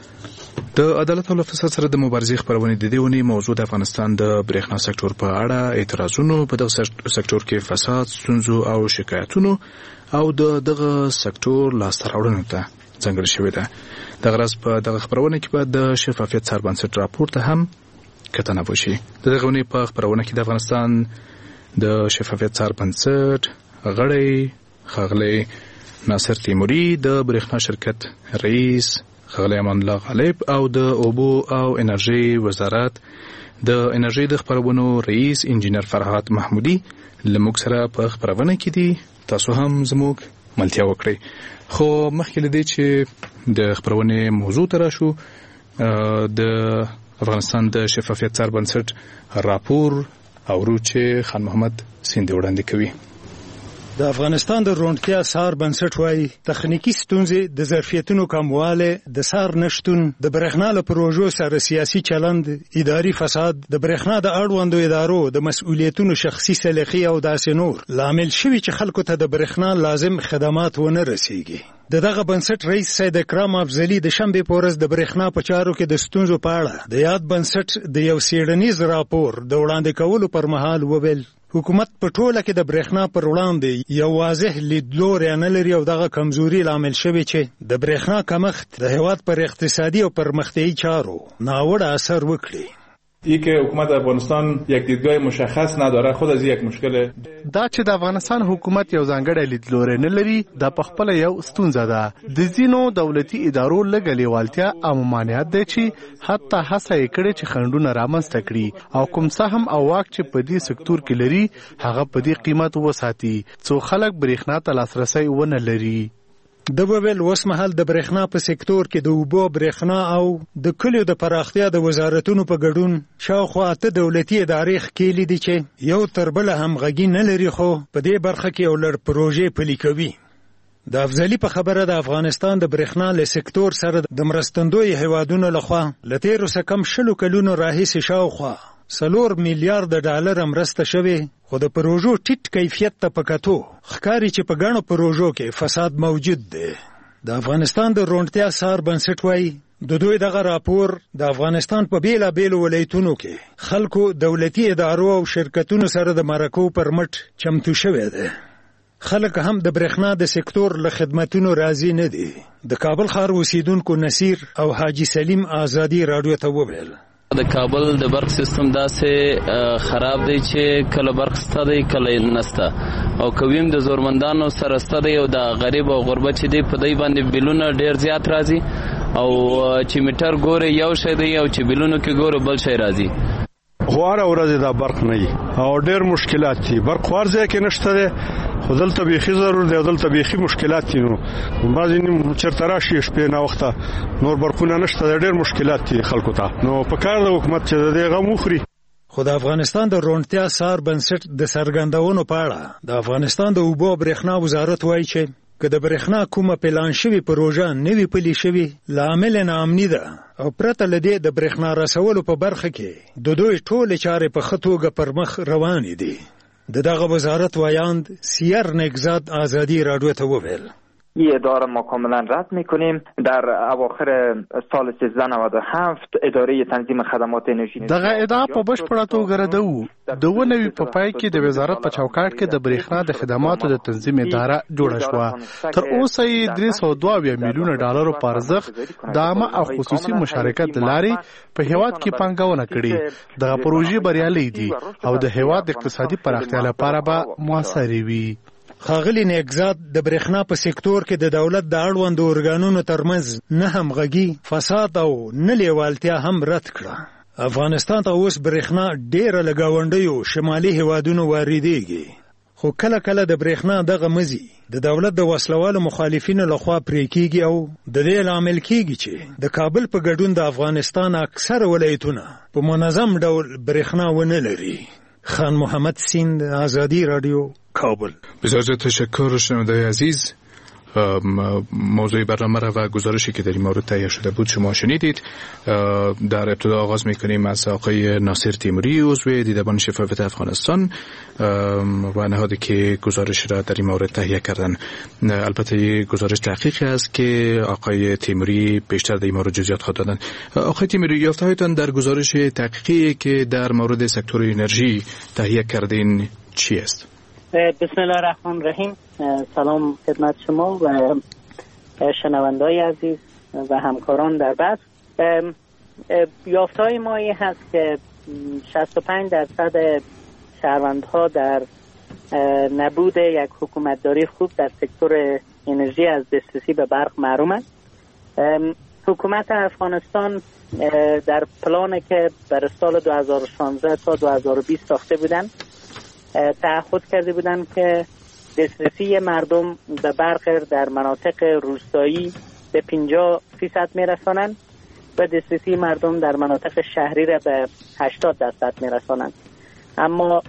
د عدالت او له فساد سره د مبارزې خپرونې د دې اونۍ موضوع د افغانستان د برېښنا سکتور په اړه اعتراضونو په دغه سکتور کې فساد، ستونزو او شکایتونو او د دغه سکتور لاسته راوړنو ته ځانګړې شوې ده. دغه راز په دغه خپرونه کې به د شفافیت سربنسټ راپور ته هم کتنه وشي. د دغه اونۍ په خپرونه کې د افغانستان د شفافیت سربنسټ غړی ښاغلی ناصر تیموري، د برېښنا شرکت رئیس ښاغلی امان الله غالب او د اوبو او انرژي وزارت د انرژي د خپرونو رئیس انجینر فرهاد محمودي لموږ سره په خپرونه کې دي. تاسو هم زموږ ملتیا وکړئ. خو مخکې له دې چې د خپرونې موضوع ته راشو، د افغانستان د شفافیت سربنسټ راپور اورو چې خان محمد سیندي وړاندې کوي. د افغانستان د روڼتیا سار بنسټ وايي تخنیکی ستونزې، د ظرفیتونو کمواله، د سار نشتون، د برېښنا له پروژو سره سیاسي چلند، اداري فساد، د برېښنا د اړوندو ادارو د مسؤلیتونو شخصي سلیقې او داسې نور لامل شوي چې خلکو ته د برېښنا لازم خدمات ونه رسیږي. د دغه بنسټ رئیس سید اکرام افضلي د شنبې په ورځ د برېښنا په چارو کې د ستونزو په اړه د یاد بنسټ د یو څېړنیز راپور د وړاندې کولو پر مهال وویل حکومت په ټوله کې د برېښنا پر وړاندې یو واضح لیدلوری نه لري او دغه کمزوري لامل شوی چې د برېښنا کمښت د هېواد پر اقتصادي او پرمختیایي چارو ناوړه اثر وکړي. ای که حکومت افغانستان یک دیدگاه مشخص نداره خود از یک مشکل. دا چې د افغانستان حکومت یو ځانګړی لیدلوری نه لري دا په خپل یو ستونزه ده. د ځینو دولتي ادارو لږه لیوالتیا او ممانعت دی چې حتی هڅه یې کړې چې خنډونه رامنځته کړي او کوم سهم او واک چې په دې سکتور کې لري هغه په دې قیمت وساتي څو خلک برېښنا ته لاسرسی ونه لري. د وویل اوس مهال د برېښنا په سکتور کې د اوبو، برېښنا او د کلیو د پراختیا د وزارتونو په ګډون شاوخوا اته دولتي ادارې ښکېلې دي چې یو تر بله همغږي نه لري خو په دې برخه کې یو لړ پروژې پلي کوي. د افضلي په خبره د افغانستان د برېښنا له سکتور سره د مرستندوی هیوادونو لخوا له تېرو څخه کم شلو کلونو راهیسې شاوخوا څلور میلیارډ ډالر مرسته شوې، خو د پروژو ټیټ کیفیت ته په کتو ښکاري چې په ګڼو پروژو کې فساد موجود دی. د افغانستان د روڼتیا سار بنسټ وايي د دوی دغه راپور د افغانستان په بیلابیلو ولایتونو کې خلکو، دولتي ادارو او شرکتونو سره د مرکو پر مټ چمتو شوی دی. خلک هم د برېښنا د سکتور له خدمتونو راضي نه دي. د کابل ښار اوسیدونکو نصیر او حاجی سلیم آزادي راډیو ته وویل د کابل د برق سیستم داسې خراب دی چې کله برق سته دی کله نسته او کویم د زورمندانو سره سته دی او د غریب او غربت چې دی په دی باندې بیلونه ډیر زیات راځي او چې میټر ګوره یو شی دی او چې بیلونو کې ګوره بل شی راځي. خو هره ورځ دا برق نه وي او ډیر مشکلات دي. برق خو هر ځای کې نشته دی خو دلته بیخي ضرور دی او دلته بیخي مشکلات دي. نو بعضې چېرته راشي شپې ناوخته نور برقونه نشته دی، ډېر مشکلات دي خلکو ته. نو په کار د حکومت چې د دې غم وخوري. خو د افغانستان د روڼتیا سار بنسټ د څرګندونو په اړه د افغانستان د اوبو او برېښنا وزارت وایي چې که د برېښنا کومه پلان شوې پروژه نوي پلي شوي لامل ناامني ده او پرته له دې د برېښنا رسولو په برخه کې د دوی ټولې چارې په ښه توګه پر مخ روانې دي. د دغه وزارت وایاند سیر نگزاد آزادی رادیو ته وویل این اداره ما کاملا رد میکنیم. در اواخر سال سیزده نود و هفت اداره تنظیم خدمات انرژی دغه ادعا په بشپړه توګه ردوو. د ونوي په پای کې د وزارت په چوکاټ کې د برېښنا د خدماتو د تنظیم اداره جوړه شوه. تر اوسه یې درې سوه دوه اویا میلیونه ډالرو په ارزښت د عامه او خصوصي مشارکت له لارې په هیواد کې پانګونه کړې. دغه پروژې بریالۍ دي او د هیواد د اقتصادي پراختیا لپاره به موثرې وي. ښاغلي نیکزاد د برېښنا په سکتور کې د دولت د اړوندو ارګانونو ترمنځ نه همغږي، فساد او نه لیوالتیا هم رد کړه. افغانستان ته اوس برېښنا ډېره له ګاونډیو شمالي هیوادونو واردېږي، خو کله کله د برېښنا دغه مزي د دولت د وسلوالو مخالفینو لخوا پرې کیږي او د دې لامل کیږي چې د کابل په ګډون د افغانستان اکثر ولایتونه په منظم ډول برېښنا ونه لري. خان محمد سیند، آزادی رادیو، کابل. بسیار تشکر شنونده‌های عزیز. موضوع برنامه را و گزارشی که در این مورد تهیه شده بود شما شنیدید. در ابتدا آغاز میکنیم از آقای ناصر تیموری، عضو دیدبان شفافیت افغانستان و نهادی که گزارش را در این مورد تهیه کردن. البته این گزارش تحقیقی است که آقای تیموری بیشتر در این مورد جزئیات خواهد دادن. آقای تیموری، یافته‌هایتان در گزارش تحقیقی که در مورد سکتور انرژی تهیه کردین چی است؟ بسم الله الرحمن الرحیم. سلام خدمت شما و شنونده‌های عزیز و همکاران در بحث. یافته‌های ما این هست که شصت و پنج درصد شهروندها در نبود یک حکومتداری خوب در سکتور انرژی از دسترسی به برق محرومند. حکومت افغانستان در پلانی که برای سال دو هزار و شانزده تا دو هزار و بیست ساخته بودند تعهد کرده بودند که دسترسی مردم به برق در مناطق روستایی به پنجاه فیصد میرسانند و دسترسی مردم در مناطق شهری را به هشتاد درصد میرسانند. اما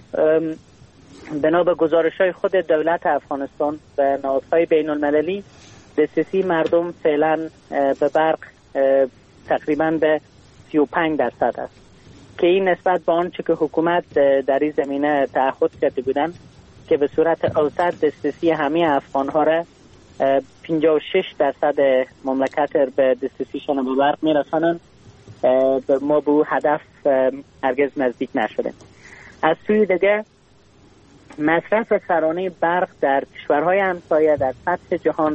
بنا به گزارش‌های خود دولت افغانستان و نهادهای بین المللی دسترسی مردم فعلا به برق تقریبا به سی و پنج درصد است که این نسبت به آنچه که حکومت در این زمینه تعهد کرده بودند که به صورت اوسط دسترسی همه افغان‌ها را پنجاه و شش درصد مملکت به دسترسیشان به برق میرسانند، ما به هدف هرگز نزدیک نشدیم. از سوی دیگه مصرف سرانه برق در کشورهای همسایه در سطح جهان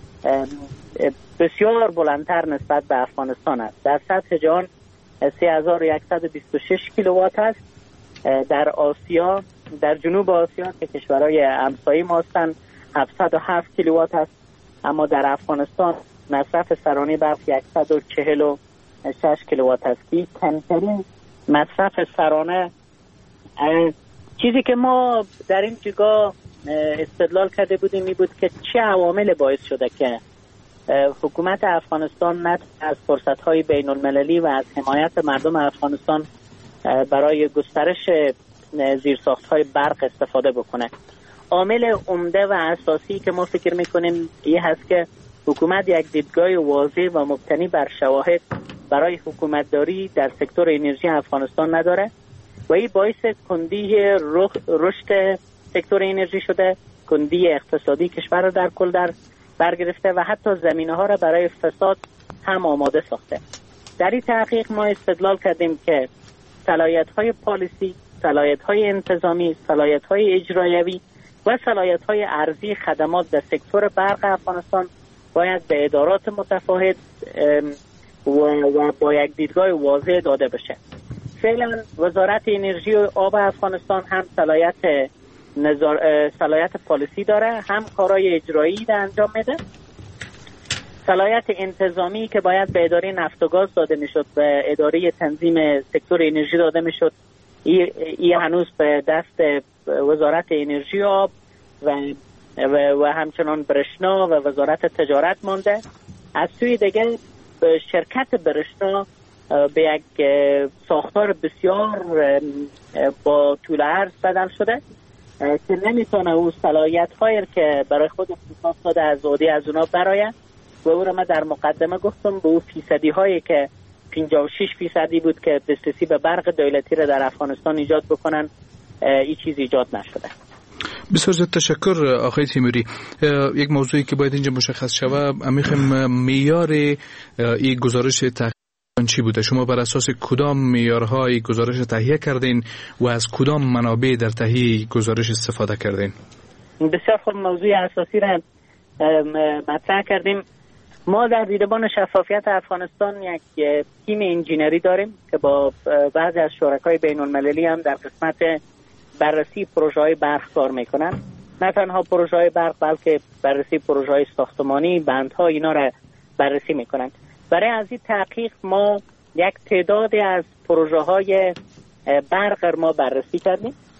بسیار بلندتر نسبت به افغانستان است. در سطح جهان سه هزار و صد و بیست و شش کیلووات است. در آسیا، در جنوب آسیا که کشورهای همسایه ما هستند هفتصد و هفت کیلووات است، اما در افغانستان مصرف سرانه برق صد و چهل و شش کیلووات است که کمترین مصرف سرانه. چیزی که ما در این جگاه استدلال کرده بودیم می بود که چه عوامل باعث شده که حکومت افغانستان نه از فرصت‌های بین المللی و از حمایت مردم افغانستان برای گسترش زیرساخت‌های برق استفاده بکنه. عامل عمده و اساسی که ما فکر می‌کنیم این هست که حکومت یک دیدگاه واضح و مبتنی بر شواهد برای حکومتداری در سکتور انرژی افغانستان نداره و این باعث کندی رشد سکتور انرژی شده، کندی اقتصادی کشور را در کل در برگرفته و حتی زمینه ها را برای فساد هم آماده ساخته. در این تحقیق ما استدلال کردیم که صلاحیت های پالیسی، صلاحیت های انتظامی، صلاحیت های اجرایوی و صلاحیت های ارزی خدمات در سکتور برق افغانستان باید به ادارات متفاوت و با یک دیدگاه واضح داده بشه. فعلا وزارت انرژی و آب افغانستان هم صلاحیت نظار... صلاحیت پالیسی داره، هم کارهای اجرایی ده انجام میده. صلاحیت انتظامی که باید به اداره نفت و گاز داده میشد و اداره تنظیم سکتور انرژی داده میشد، این ای هنوز به دست وزارت انرژی و آب و و, و همچنان برشنا و وزارت تجارت مانده. از سوی دیگه شرکت برشنا به یک ساختار بسیار با طول عرض بدل شده که نمیتونه اون صلاحیت هایی که برای خود اختصاص داده از عهده از اونا براید و او را من در مقدمه گفتم به اون فیصدی هایی که پنجاه و شش فیصدی بود که دسترسی به برق دولتی را در افغانستان ایجاد بکنن این چیز ایجاد نشده. بسیار زیاد تشکر آقای تیموری. یک موضوعی که باید اینجا مشخص شود، میخوایم معیار این گزارش تحقیق چی بوده؟ شما بر اساس کدام معیارهای گزارش تهیه کردین و از کدام منابع در تهیه گزارش استفاده کردین؟ بسیار خوب، موضوع اساسی را مطرح کردیم. ما در دیدبان شفافیت افغانستان یک تیم انجینری داریم که با بعضی از شرکای بین المللی هم در قسمت بررسی پروژه های برق کار میکنن. نه تنها پروژه های برق بلکه بررسی پروژه های ساختمانی، بندها، اینا را بررسی میکنن. برای از این تحقیق ما یک تعدادی از پروژه های برق ما بررسی کردیم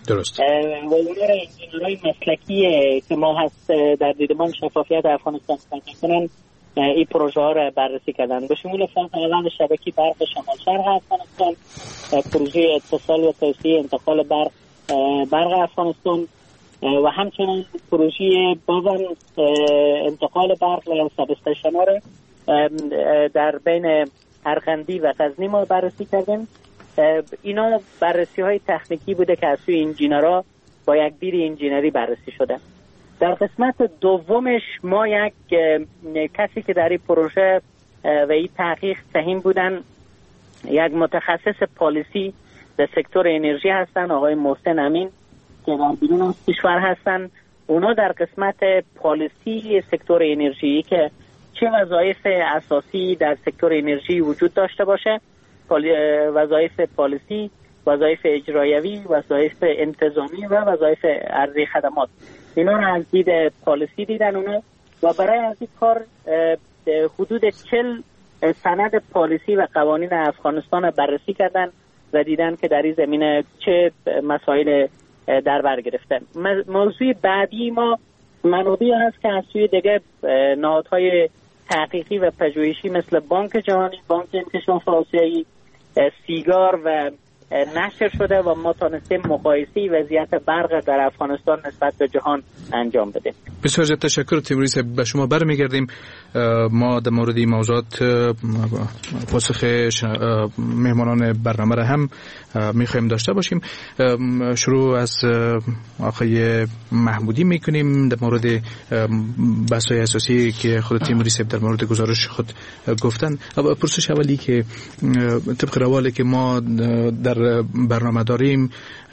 درست. و اونا را انجینرهای مسلکی که ما هست در دیدمان شفافیت افغانستان کنن این پروژه ها را بررسی کردن، به شمول فاز اول شبکه برق شمال شرق افغانستان، پروژه اتصال و توسعه انتقال برق برق افغانستان و همچنین پروژه بازم انتقال برق و سب استیشن ها را در بین ارغندی و غزنی ما بررسی کردیم. اینا بررسی های تکنیکی بوده که از سوی انجینرها با یک دید انجینری بررسی شده. در قسمت دومش ما یک کسی که در این پروژه و این تحقیق سهیم بودن یک متخصص پالیسی در سکتور انرژی هستن، آقای محسن امین که در بیرون از کشور هستن. اونا در قسمت پالیسی سکتور انرژی که چه وظایف اساسی در سکتور انرژی وجود داشته باشه، وظایف پالیسی، وظایف اجرایوی، وظایف انتظامی و وظایف عرضه خدمات، اینا رو از دید پالیسی دیدن اونا و برای از این کار حدود چل سند پالیسی و قوانین افغانستان بررسی کردن و دیدن که در این زمینه چه مسائل در بر گرفته. موضوع بعدی ما منابعی هست که از سوی دیگه نهادهای تحقیقی و پژوهشی مثل بانک جهانی، بانک انکشاف آسیایی، سیگار و نشر شده و ما تانستیم مقایسه وضعیت برق در افغانستان نسبت به جهان انجام بدیم. بسیار زیاد تشکر تیموری صاحب. به شما برمیگردیم. ما در مورد این موضوعات پاسخ مهمانان برنامه را هم میخوایم داشته باشیم. شروع از آقای محمودی میکنیم در مورد بحث‌های اساسی که خود تیموری صاحب در مورد گزارش خود گفتن. پرسش اولی که طبق روالی که ما در برنامه داریم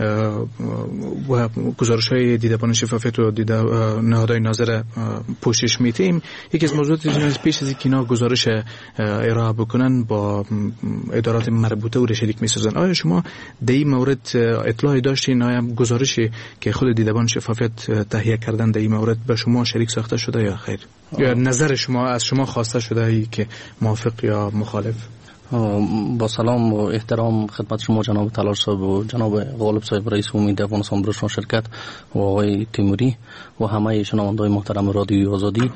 و گزارش‌های دیدبان شفافیت و نهادهای ناظر پوشش میتیم، یکی از موضوعات پیش از اینکه اینا گزارش ارائه بکنن با ادارات مربوطه و را شریک میسازن. آیا شما در این مورد اطلاعی داشتین؟ آیا گزارشی که خود دیدبان شفافیت تهیه کردن در این مورد به شما شریک ساخته شده یا خیر؟ یا نظر شما از شما خواسته شده ای که موافق یا مخالف؟ با سلام و احترام خدمت شما جناب طلال صاحب و جناب غالب صاحب رئیس امید افغانستان برشان شرکت و آقای تیموری و همه شنوندگان محترم رادیو آزادی.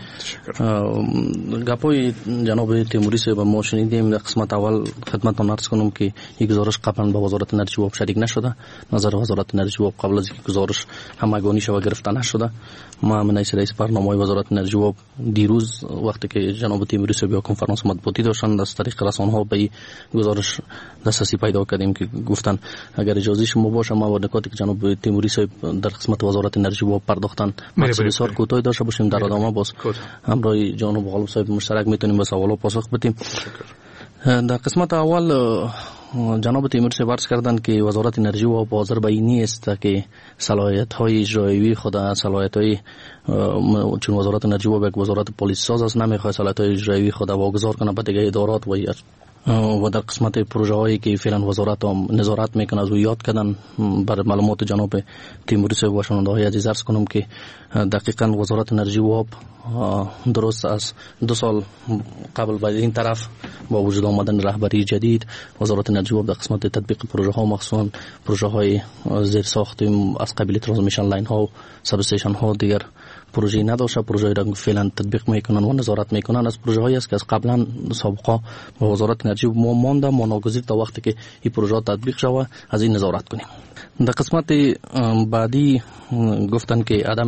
گپای جناب تیموری صاحب ما شنیدیم. در قسمت اول خدمتتان عرض کنم که این گزارش قبلا با وزارت انرژی و آب شریک نشده. نظر وزارت انرژی و آب قبل از اینکه گزارش همگانی شود گرفته نشده. ما من رئیس برنامه وزارت انرژی و آب دیروز وقتی که جناب تیموری صاحب کنفرانس مطبوعاتی داشتن از طریق رسانه‌ها به گزارش دسترسی پیدا کردیم که گفتن اگر اجازه شما باشه ما با نکاتی که جناب تیموری صاحب در قسمت وزارت انرژی و آب پرداختن بسیار کوتاه داشته باشیم. در ادامه باز همراه جناب غالب صاحب مشترک میتونیم به سوالات پاسخ بدیم. در قسمت اول جناب تیموری صاحب عرض کردن که وزارت انرژی و آب حاضر به این نیست که صلاحیت های اجرایی خود صلاحیت های چون وزارت انرژی و آب یک وزارت پلیس ساز است نمیخواد صلاحیت های اجرایی خود واگذار کنه به دیگه ادارات و و در قسمت پروژه هایی که فعلا وزارت هم نظارت میکنه از او یاد کردن. بر معلومات جناب تیموری صاحب و شنونده های عزیز عرض کنم که دقیقاً وزارت انرژی و آب درست از دو سال قبل به این طرف با وجود آمدن رهبری جدید وزارت انرژی و آب در قسمت تطبیق پروژه ها مخصوصا پروژه های زیر ساخت از قبیل ترانسمیشن لاین ها و سب استیشن ها دیگر پروژه نداشته. پروژه را فعلا تطبیق میکنن و نظارت میکنن. از پروژه هایی است که از قبلا سابقه با وزارت انرژی ما مانده ما ناگزیر تا وقتی که این پروژه تطبیق شود از این نظارت کنیم. در قسمت بعدی گفتن که عدم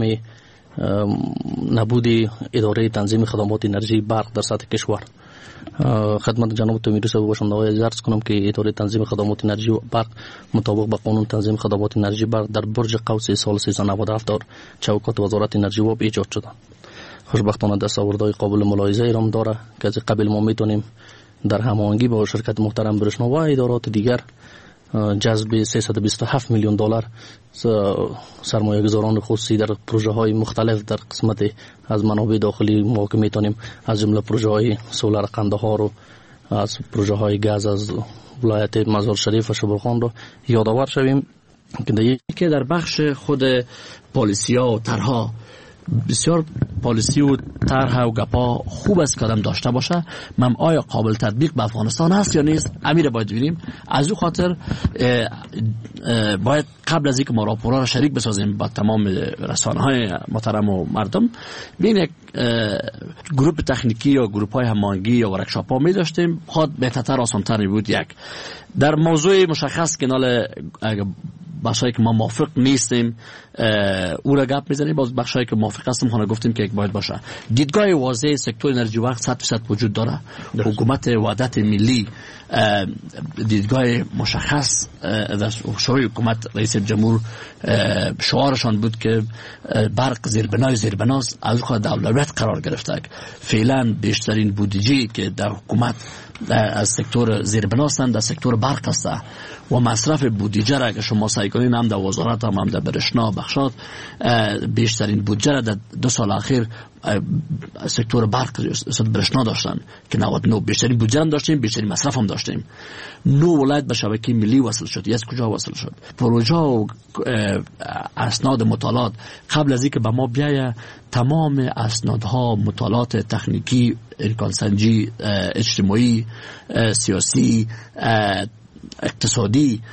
نبود اداره تنظیم خدمات انرژی برق در سطح کشور. خدمت جناب تیموری صاحب و شنوندگان عرض کنم که اداره تنظیم خدمات انرژی برق مطابق با قانون تنظیم خدمات انرژی برق در برج قوس سال سیصد و نود و هفت در چوکات وزارت انرژی و آب ایجاد شده. خوشبختانه دستاوردهای قابل ملاحظه ایران داره که از قبل ما میتونیم در هماهنگی با شرکت محترم برشنا و ادارات دیگر جذب سیصد و بیست و هفت میلیون دلار سرمایه گذاران خصوصی در پروژه های مختلف در قسمت از منابع داخلی ما که میتونیم از جمله پروژه های سولار قندهار و از پروژه های گاز از ولایت مزار شریف و شبرخان رو یادآور شویم که در بخش خود پالیسی ها و طرحها بسیار پالیسی و طرح و گپا خوب است که آدم داشته باشه، من آیا قابل تطبیق به افغانستان هست یا نیست، امیر باید ببینیم. از او خاطر باید قبل از اینکه ما راپورها را شریک بسازیم با تمام رسانه‌های محترم و مردم، ببین یک گروه تکنیکی یا گروه‌های هماهنگی یا ورکشاپ‌ها می داشتیم، خود بهتر آسان‌تر بود. یک در موضوع مشخص که نال بخشایی که ما موافق نیستیم او را گپ میزنیم، باز بخشایی که موافق هستیم خانه گفتیم که یک باید باشه. دیدگاه واضح سکتور انرژی وقت صد درصد وجود داره. حکومت وحدت ملی دیدگاه مشخص در شورای حکومت رئیس جمهور شعارشان بود که برق زیربنای زیربناست، از خود اولویت قرار گرفته. فعلا بیشترین بودجه که در حکومت از سکتور زیربناستن در سکتور برق است و مصرف بودجه را که شما سعی کنین هم در وزارت هم هم در برشنا بخشات بیشترین بودجه را در دو سال اخیر سکتور برق برشنا داشتن که نود و نه بیشترین بودجه هم داشتیم، بیشترین مصرف هم داشتیم. نو ولایت به شبکه ملی وصل شد. از کجا وصل شد؟ پروژه و اسناد مطالعات قبل از اینکه به ما بیایه تمام اسنادها مطالعات تکنیکی، ارکانسنجی، اجتماعی، سیاسی، اقتصادی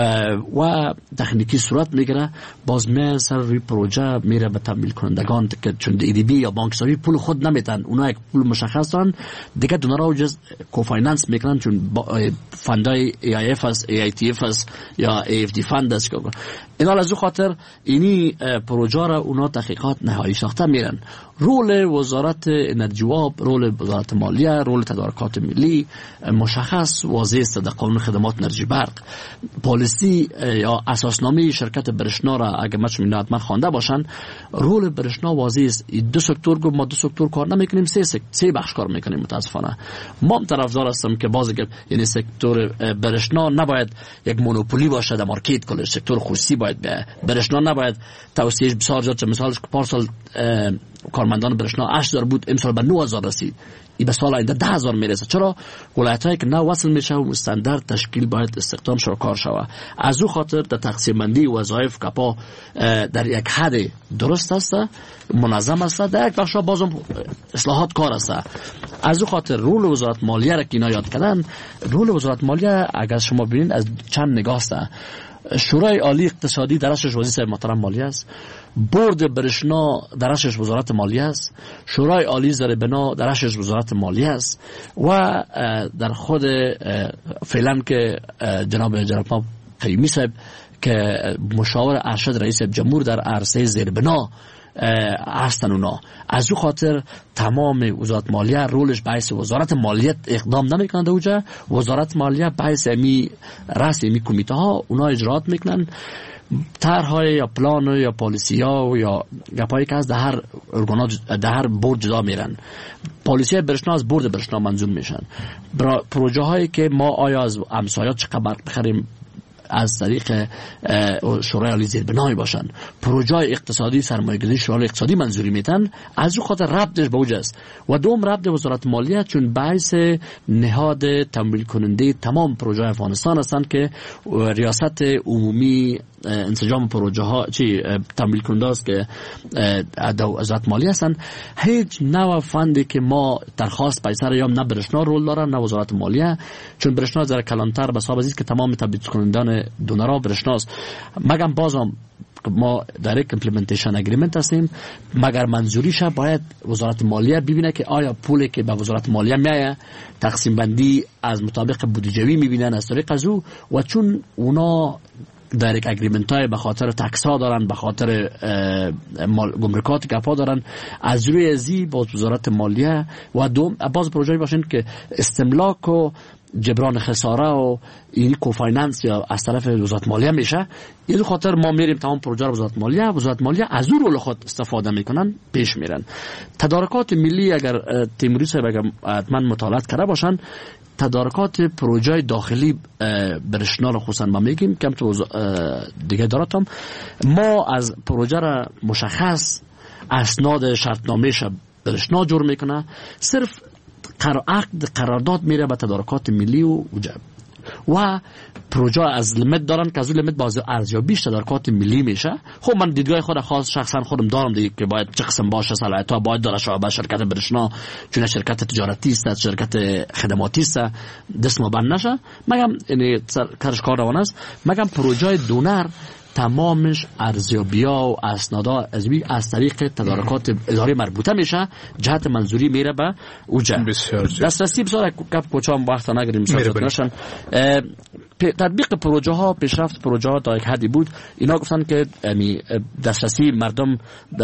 و تکنیکی صورت میگیره، باز می سر روی پروژه میره به تمویل کنندگان که چون ای دی بی یا بانک سازی پول خود نمیتن، اونا یک پول مشخص دارن دیگه دونرا و جز کوفایننس میکنن، چون فندای ای آی اف است، ای آی تی اف است یا ای اف دی فند است. اینا از خاطر اینی پروژه را اونا تحقیقات نهایی ساخته میرن. رول وزارت انرژی و آب، رول وزارت مالیه، رول تدارکات ملی مشخص واضح است در قانون خدمات انرژی برق. پالیسی یا اساسنامه شرکت برشنا را اگه مچ حتما خوانده باشن، رول برشنا واضح است. دو سکتور گفت ما دو سکتور کار نمیکنیم، سه سه, سه بخش کار میکنیم. متاسفانه ما هم طرفدار هستم که باز یعنی سکتور برشنا نباید یک مونوپولی باشه در مارکت کل، سکتور خصوصی باید به برشنا نباید توسعهش بسیار زیاد. مثالش که پارسال کارمندان برشنا هشت هزار بود، امسال به نه هزار رسید، این به سال آینده ده هزار میرسه. چرا؟ ولایتایی که نه وصل میشه و استاندارد تشکیل باید استخدام شو کار شوه. از او خاطر در تقسیم بندی وظایف کپا در یک حد درست است، منظم است، در یک بخش بازم اصلاحات کار است. از او خاطر رول وزارت مالیه را که اینا یاد کردن، رول وزارت مالیه اگر شما ببینید از چند نگاه است. شورای عالی اقتصادی درشش وزیر محترم مالیه است، بورد برشنا درشش وزارت مالیه است، شورای عالی زیربنا درشش وزارت مالیه است و در خود فعلا که جناب جناب قیومی صاحب که مشاور ارشد رئیس جمهور در عرصه زیربنا هستن اونا. از او خاطر تمام وزارت مالیه رولش بحث وزارت مالیت اقدام نمیکنند، اوجا وزارت مالیه بحث امی رأس امی کمیته ها اونا اجرات میکنن، طرح‌های یا پلان یا پالیسی ها یا گپایی که از در هر ارگانا در هر بورد جدا میرن. پالیسی برشنا از بورد برشنا منظور میشن. پروژه هایی که ما آیا از همسایات چقدر بخریم از طریق شورای عالی زیربنایی باشن، پروژه اقتصادی سرمایه‌گذاری شورای اقتصادی منظوری میتن، از او خاطر ربطش به اوج است. و دوم ربط وزارت مالیه، چون باعث نهاد تمویل کننده تمام پروژه افغانستان هستند که ریاست عمومی انسجام پروژه ها چی تمویل کننده است که وزارت مالیه هستند. هیچ نوع فندی که ما درخواست پیسر یا نه برشنا رول داره نه وزارت مالیه، چون برشنا زره کلانتر به حساب از که تمام تبدیل کنندگان دونرها برشناست. مگم بازم ما دایرکت ایمپلمنتیشن اگریمنت هستیم، مگر منظوریشه باید وزارت مالیه ببینه که آیا پولی که به وزارت مالیه میایه تقسیم بندی از مطابق بودجوی میبینن از طریق از او، و چون اونا دایرکت اگریمنت های به خاطر تکس ها دارن، به خاطر گمرکات گپا دارن، از روی ازی باز وزارت مالیه و دوم باز پروژه‌ای باشین که استملاک و جبران خساره و این کوفایننس یا از طرف وزارت مالیه میشه. این خاطر ما میریم تمام پروژه رو وزارت مالیه، وزارت مالیه از اون رول خود استفاده میکنن پیش میرن. تدارکات ملی اگر تیموری صاحب اگر حتما مطالعات کرده باشن، تدارکات پروژه داخلی برشنا رو خصوصا ما میگیم کم تو دیگه داراتم، ما از پروژه را مشخص اسناد شرطنامه‌اش برشنا جور میکنه، صرف عقد قرارداد میره به تدارکات ملی و و پروژه از لیمیت دارن که از اون لیمیت باز ارزیابیش تدارکات ملی میشه. خب من دیدگاه خود خاص شخصا خودم دارم دیگه که باید چه قسم باشه، صلاحیت‌ها باید داره شبه شرکت برشنا چون شرکت تجارتی است، شرکت خدماتی است، دست ما بند نشه. مگم یعنی کارش کار روان است. مگم پروژه دونر تمامش ارزیابی‌ها و اسنادها از از طریق تدارکات اداره مربوطه میشه، جهت منظوری میره به اوجا. دسترسی بسیار کپ کوچام وقت نگیریم صحبت نشن. تطبیق پروژه ها، پیشرفت پروژه ها تا یک حدی بود. اینا گفتن که یعنی دسترسی مردم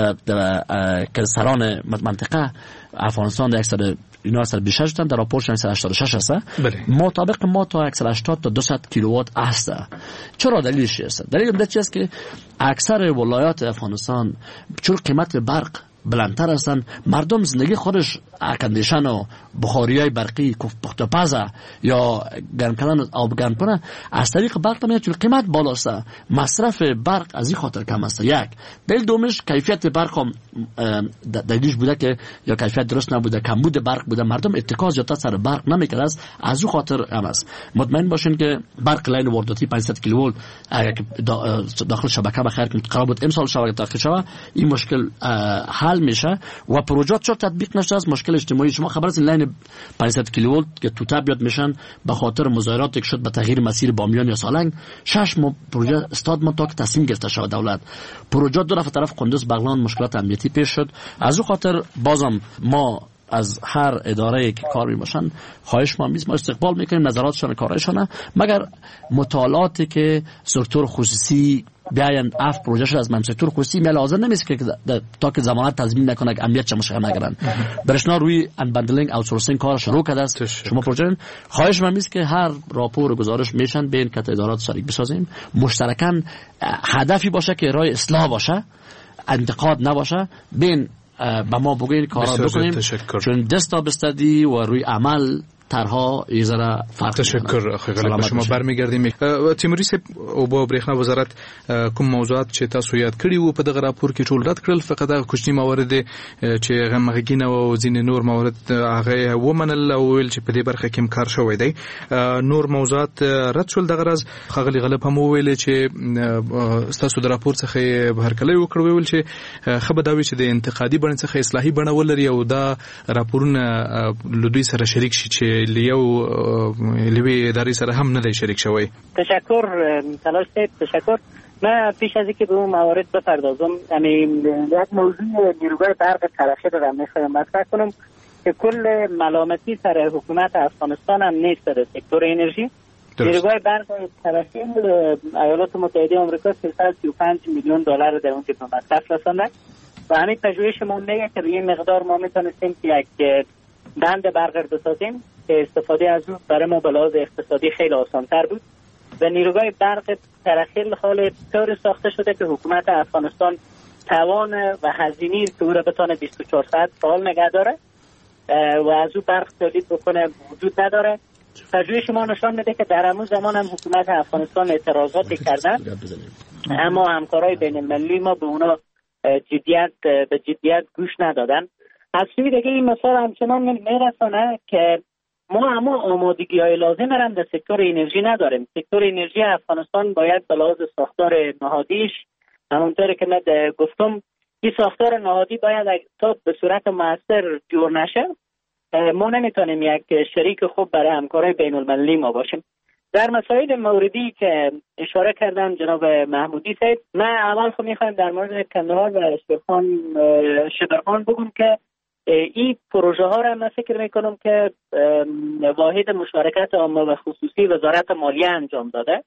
در سران منطقه افغانستان در اکثر اینا اصلا بیشتر شدن، در راپورشون صد و هشتاد و شش هست. مطابق ما تا صد و هشتاد تا دویست کیلووات هست. چرا دلیلش است؟ دلیل این است که اکثر ولایات افغانستان چون قیمت برق بلندتر هستن، مردم زندگی خودش اکندیشن و بخاریای برقی پخت و پز یا گرم کردن آب گرم کنه از طریق برق میاد، چون قیمت بالاست، مصرف برق از این خاطر کم است. یک دلیل دومش کیفیت برق هم دلیلش بوده که یا کیفیت درست نبوده، کمبود برق بوده، مردم اتکا زیادتر سر برق نمیکرد، از اون خاطر هم است. مطمئن باشین که برق لین وارداتی پانصد کیلوولت اگر داخل شبکه بخیر که قرار بود امسال شبکه داخل شوه، این مشکل حل میشه و پروژه چرا تطبیق نشده است؟ مشکل اجتماعی. شما خبر است لین پانصد کیلوولت که تو تبیات میشن به خاطر مظاهراتی که شد به تغییر مسیر بامیان یا سالنگ، شش ماه پروژه استاد ما تا که تصمیم گرفته شود دولت. پروژه دو طرف طرف قندوز بغلان مشکلات امنیتی پیش شد. از اون خاطر بازم ما از هر اداره که کار میباشن خواهش ما میز ما استقبال میکنیم نظراتشان کارشان، مگر مطالعاتی که سکتور خصوصی بیاین اف پروژه شد از سکتور خصوصی می لازم نمیست که تا که زمانت تضمین نکنه که امنیت چه مشکل نگیرن. برشنا روی انبندلینگ اوتسورسینگ کار شروع کرده است. شما پروژه خواهش من میست که هر راپور و گزارش میشن بین کت ادارات شریک بسازیم، مشترکاً هدفی باشه که راه اصلاح باشه، انتقاد نباشه، بین با ما بگوین کارا بکنیم، چون دستا بستدی و روی عمل ترها ایزرا فرق. تشکر اخی غالب. به شما برمیگردیم. تیموری صاحب او با برېښنا وزارت کوم موضوعات چې تاسو یاد کړی وو په دغه راپور کې ټول رد کړل، فقط هغه کوچنی موارد چې غمغږی او ځینې نور موارد هغه ومنل او ویل چې په دې برخه کې کار شوی دی. نور موضوعات رد شول. دغه راز خغلی غلب هم ویل چې تاسو د راپور څخه هرکلی وکړ، ویل چې خبر دا وی چې د انتقادي بڼه څخه اصلاحي بڼه ولري او دا راپورونه لدوی سره شریک شي چې لیو لیوی اداری سره هم نه دی شریک شوی. تشکر تلاش صاحب، تشکر. من پیش از اینکه به اون موارد بپردازم، همین یک موضوع نیروگاه برق ترخی رو میخوایم مطرح کنم که کل ملامتی سر حکومت افغانستان هم نیست در سکتور انرژی. نیروگاه برق ترخی ایالات متحده آمریکا سیصد و سی و پنج میلیون دلار در اون که به مصرف رسانده و همین پژوهشمون میگه که روی مقدار ما میتونستیم که یک بند برق بسازیم که استفاده از اون برای ما به لحاظ اقتصادی خیلی آسان‌تر بود. و نیروگاه برق ترخیل حال طور ساخته شده که حکومت افغانستان توان و هزینه‌ای که او را بتونه بیست و چهار ساعت فعال نگه داره و از او برق تولید بکنه وجود نداره. پژوهش ما نشان میده که در همون زمان هم حکومت افغانستان اعتراضاتی کردن، اما همکارای بین المللی ما به اونا جدیت به جدیت گوش ندادن. از سوی دیگه این مثال همچنان میرسانه که ما اما آمادگی‌های لازم هم در سکتور انرژی نداریم. سکتور انرژی افغانستان باید به لحاظ ساختار نهادیش، همونطور که من گفتم، این ساختار نهادی باید تا به صورت موثر جور نشه ما نمیتونیم یک شریک خوب برای همکارای بین المللی ما باشیم. در مسائل موردی که اشاره کردن جناب محمودی صاحب، من اول خب میخوایم در مورد کندهار و شبرخان شبرخان بگم که این پروژه ها را من فکر میکنم که واحد مشارکت عامه و خصوصی وزارت مالیه انجام داده،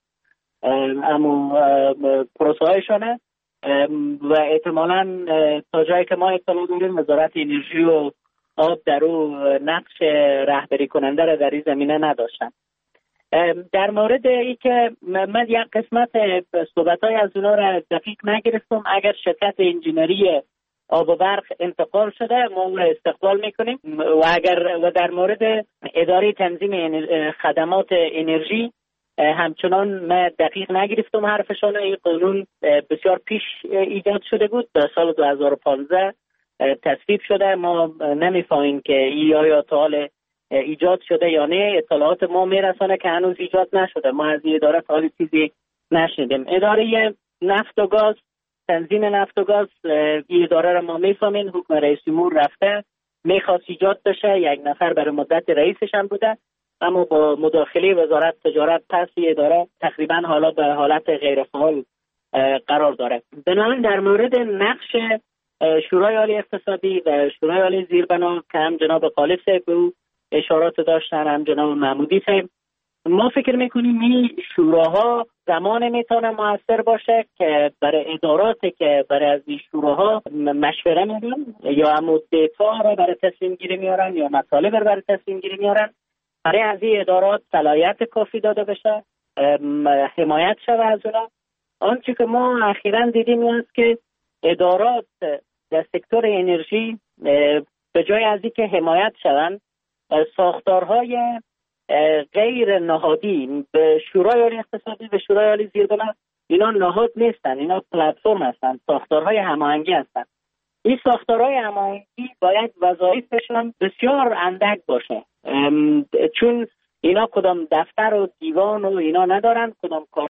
اما پروسه هایشانه و احتمالاً تا جایی که ما اطلاع داریم وزارت انرژی و آب در او نقش رهبری کننده را در این زمینه نداشتن. در مورد ای که من یک قسمت صحبت‌های از اونا را دقیق نگرفتم، اگر شرکت انجینری آب و برق انتقال شده ما اون را استقبال میکنیم و اگر و در مورد اداره تنظیم خدمات انرژی همچنان من دقیق نگرفتم حرفشان. این قانون بسیار پیش ایجاد شده بود، در سال دو هزار و پانزده تصویب شده. ما نمیفهمیم که ای آیا تا حال ایجاد شده یا نه. اطلاعات ما میرسانه که هنوز ایجاد نشده. ما از این اداره تا حالی چیزی نشنیدیم. اداره نفت و گاز، تنظیم نفت و گاز، این اداره را ما میفهمیم. حکم رئیس جمهور رفته، میخواست ایجاد بشه. یک نفر برای مدت رئیسش هم بوده، اما با مداخله وزارت تجارت پس این اداره تقریبا حالا به حالت غیر فعال قرار داره. بنابراین در مورد نقش شورای عالی اقتصادی و شورای عالی زیربنا که هم جناب خالص به اشارات داشتن، هم جناب محمودی صاحب، ما فکر میکنیم این شوراها زمان میتونه موثر باشه که برای اداراتی که برای از این شوراها مشوره میدن یا هم دیتا را برای تصمیم گیری میارن یا مطالب را برای تصمیم گیری میارن، برای از این ادارات صلاحیت کافی داده بشه، حمایت شده از اونا. آنچه که ما اخیراً دیدیم این است که ادارات در سکتور انرژی به جای از اینکه حمایت شوند، ساختارهای غیر نهادی به شورای عالی اقتصادی و شورای عالی زیربنا اینا نهاد نیستن، اینا پلتفرم هستن، ساختارهای هماهنگی هستن. این ساختارهای هماهنگی باید وظایفشون بسیار اندک باشه، چون اینا کدام دفتر و دیوان و اینا ندارن، کدام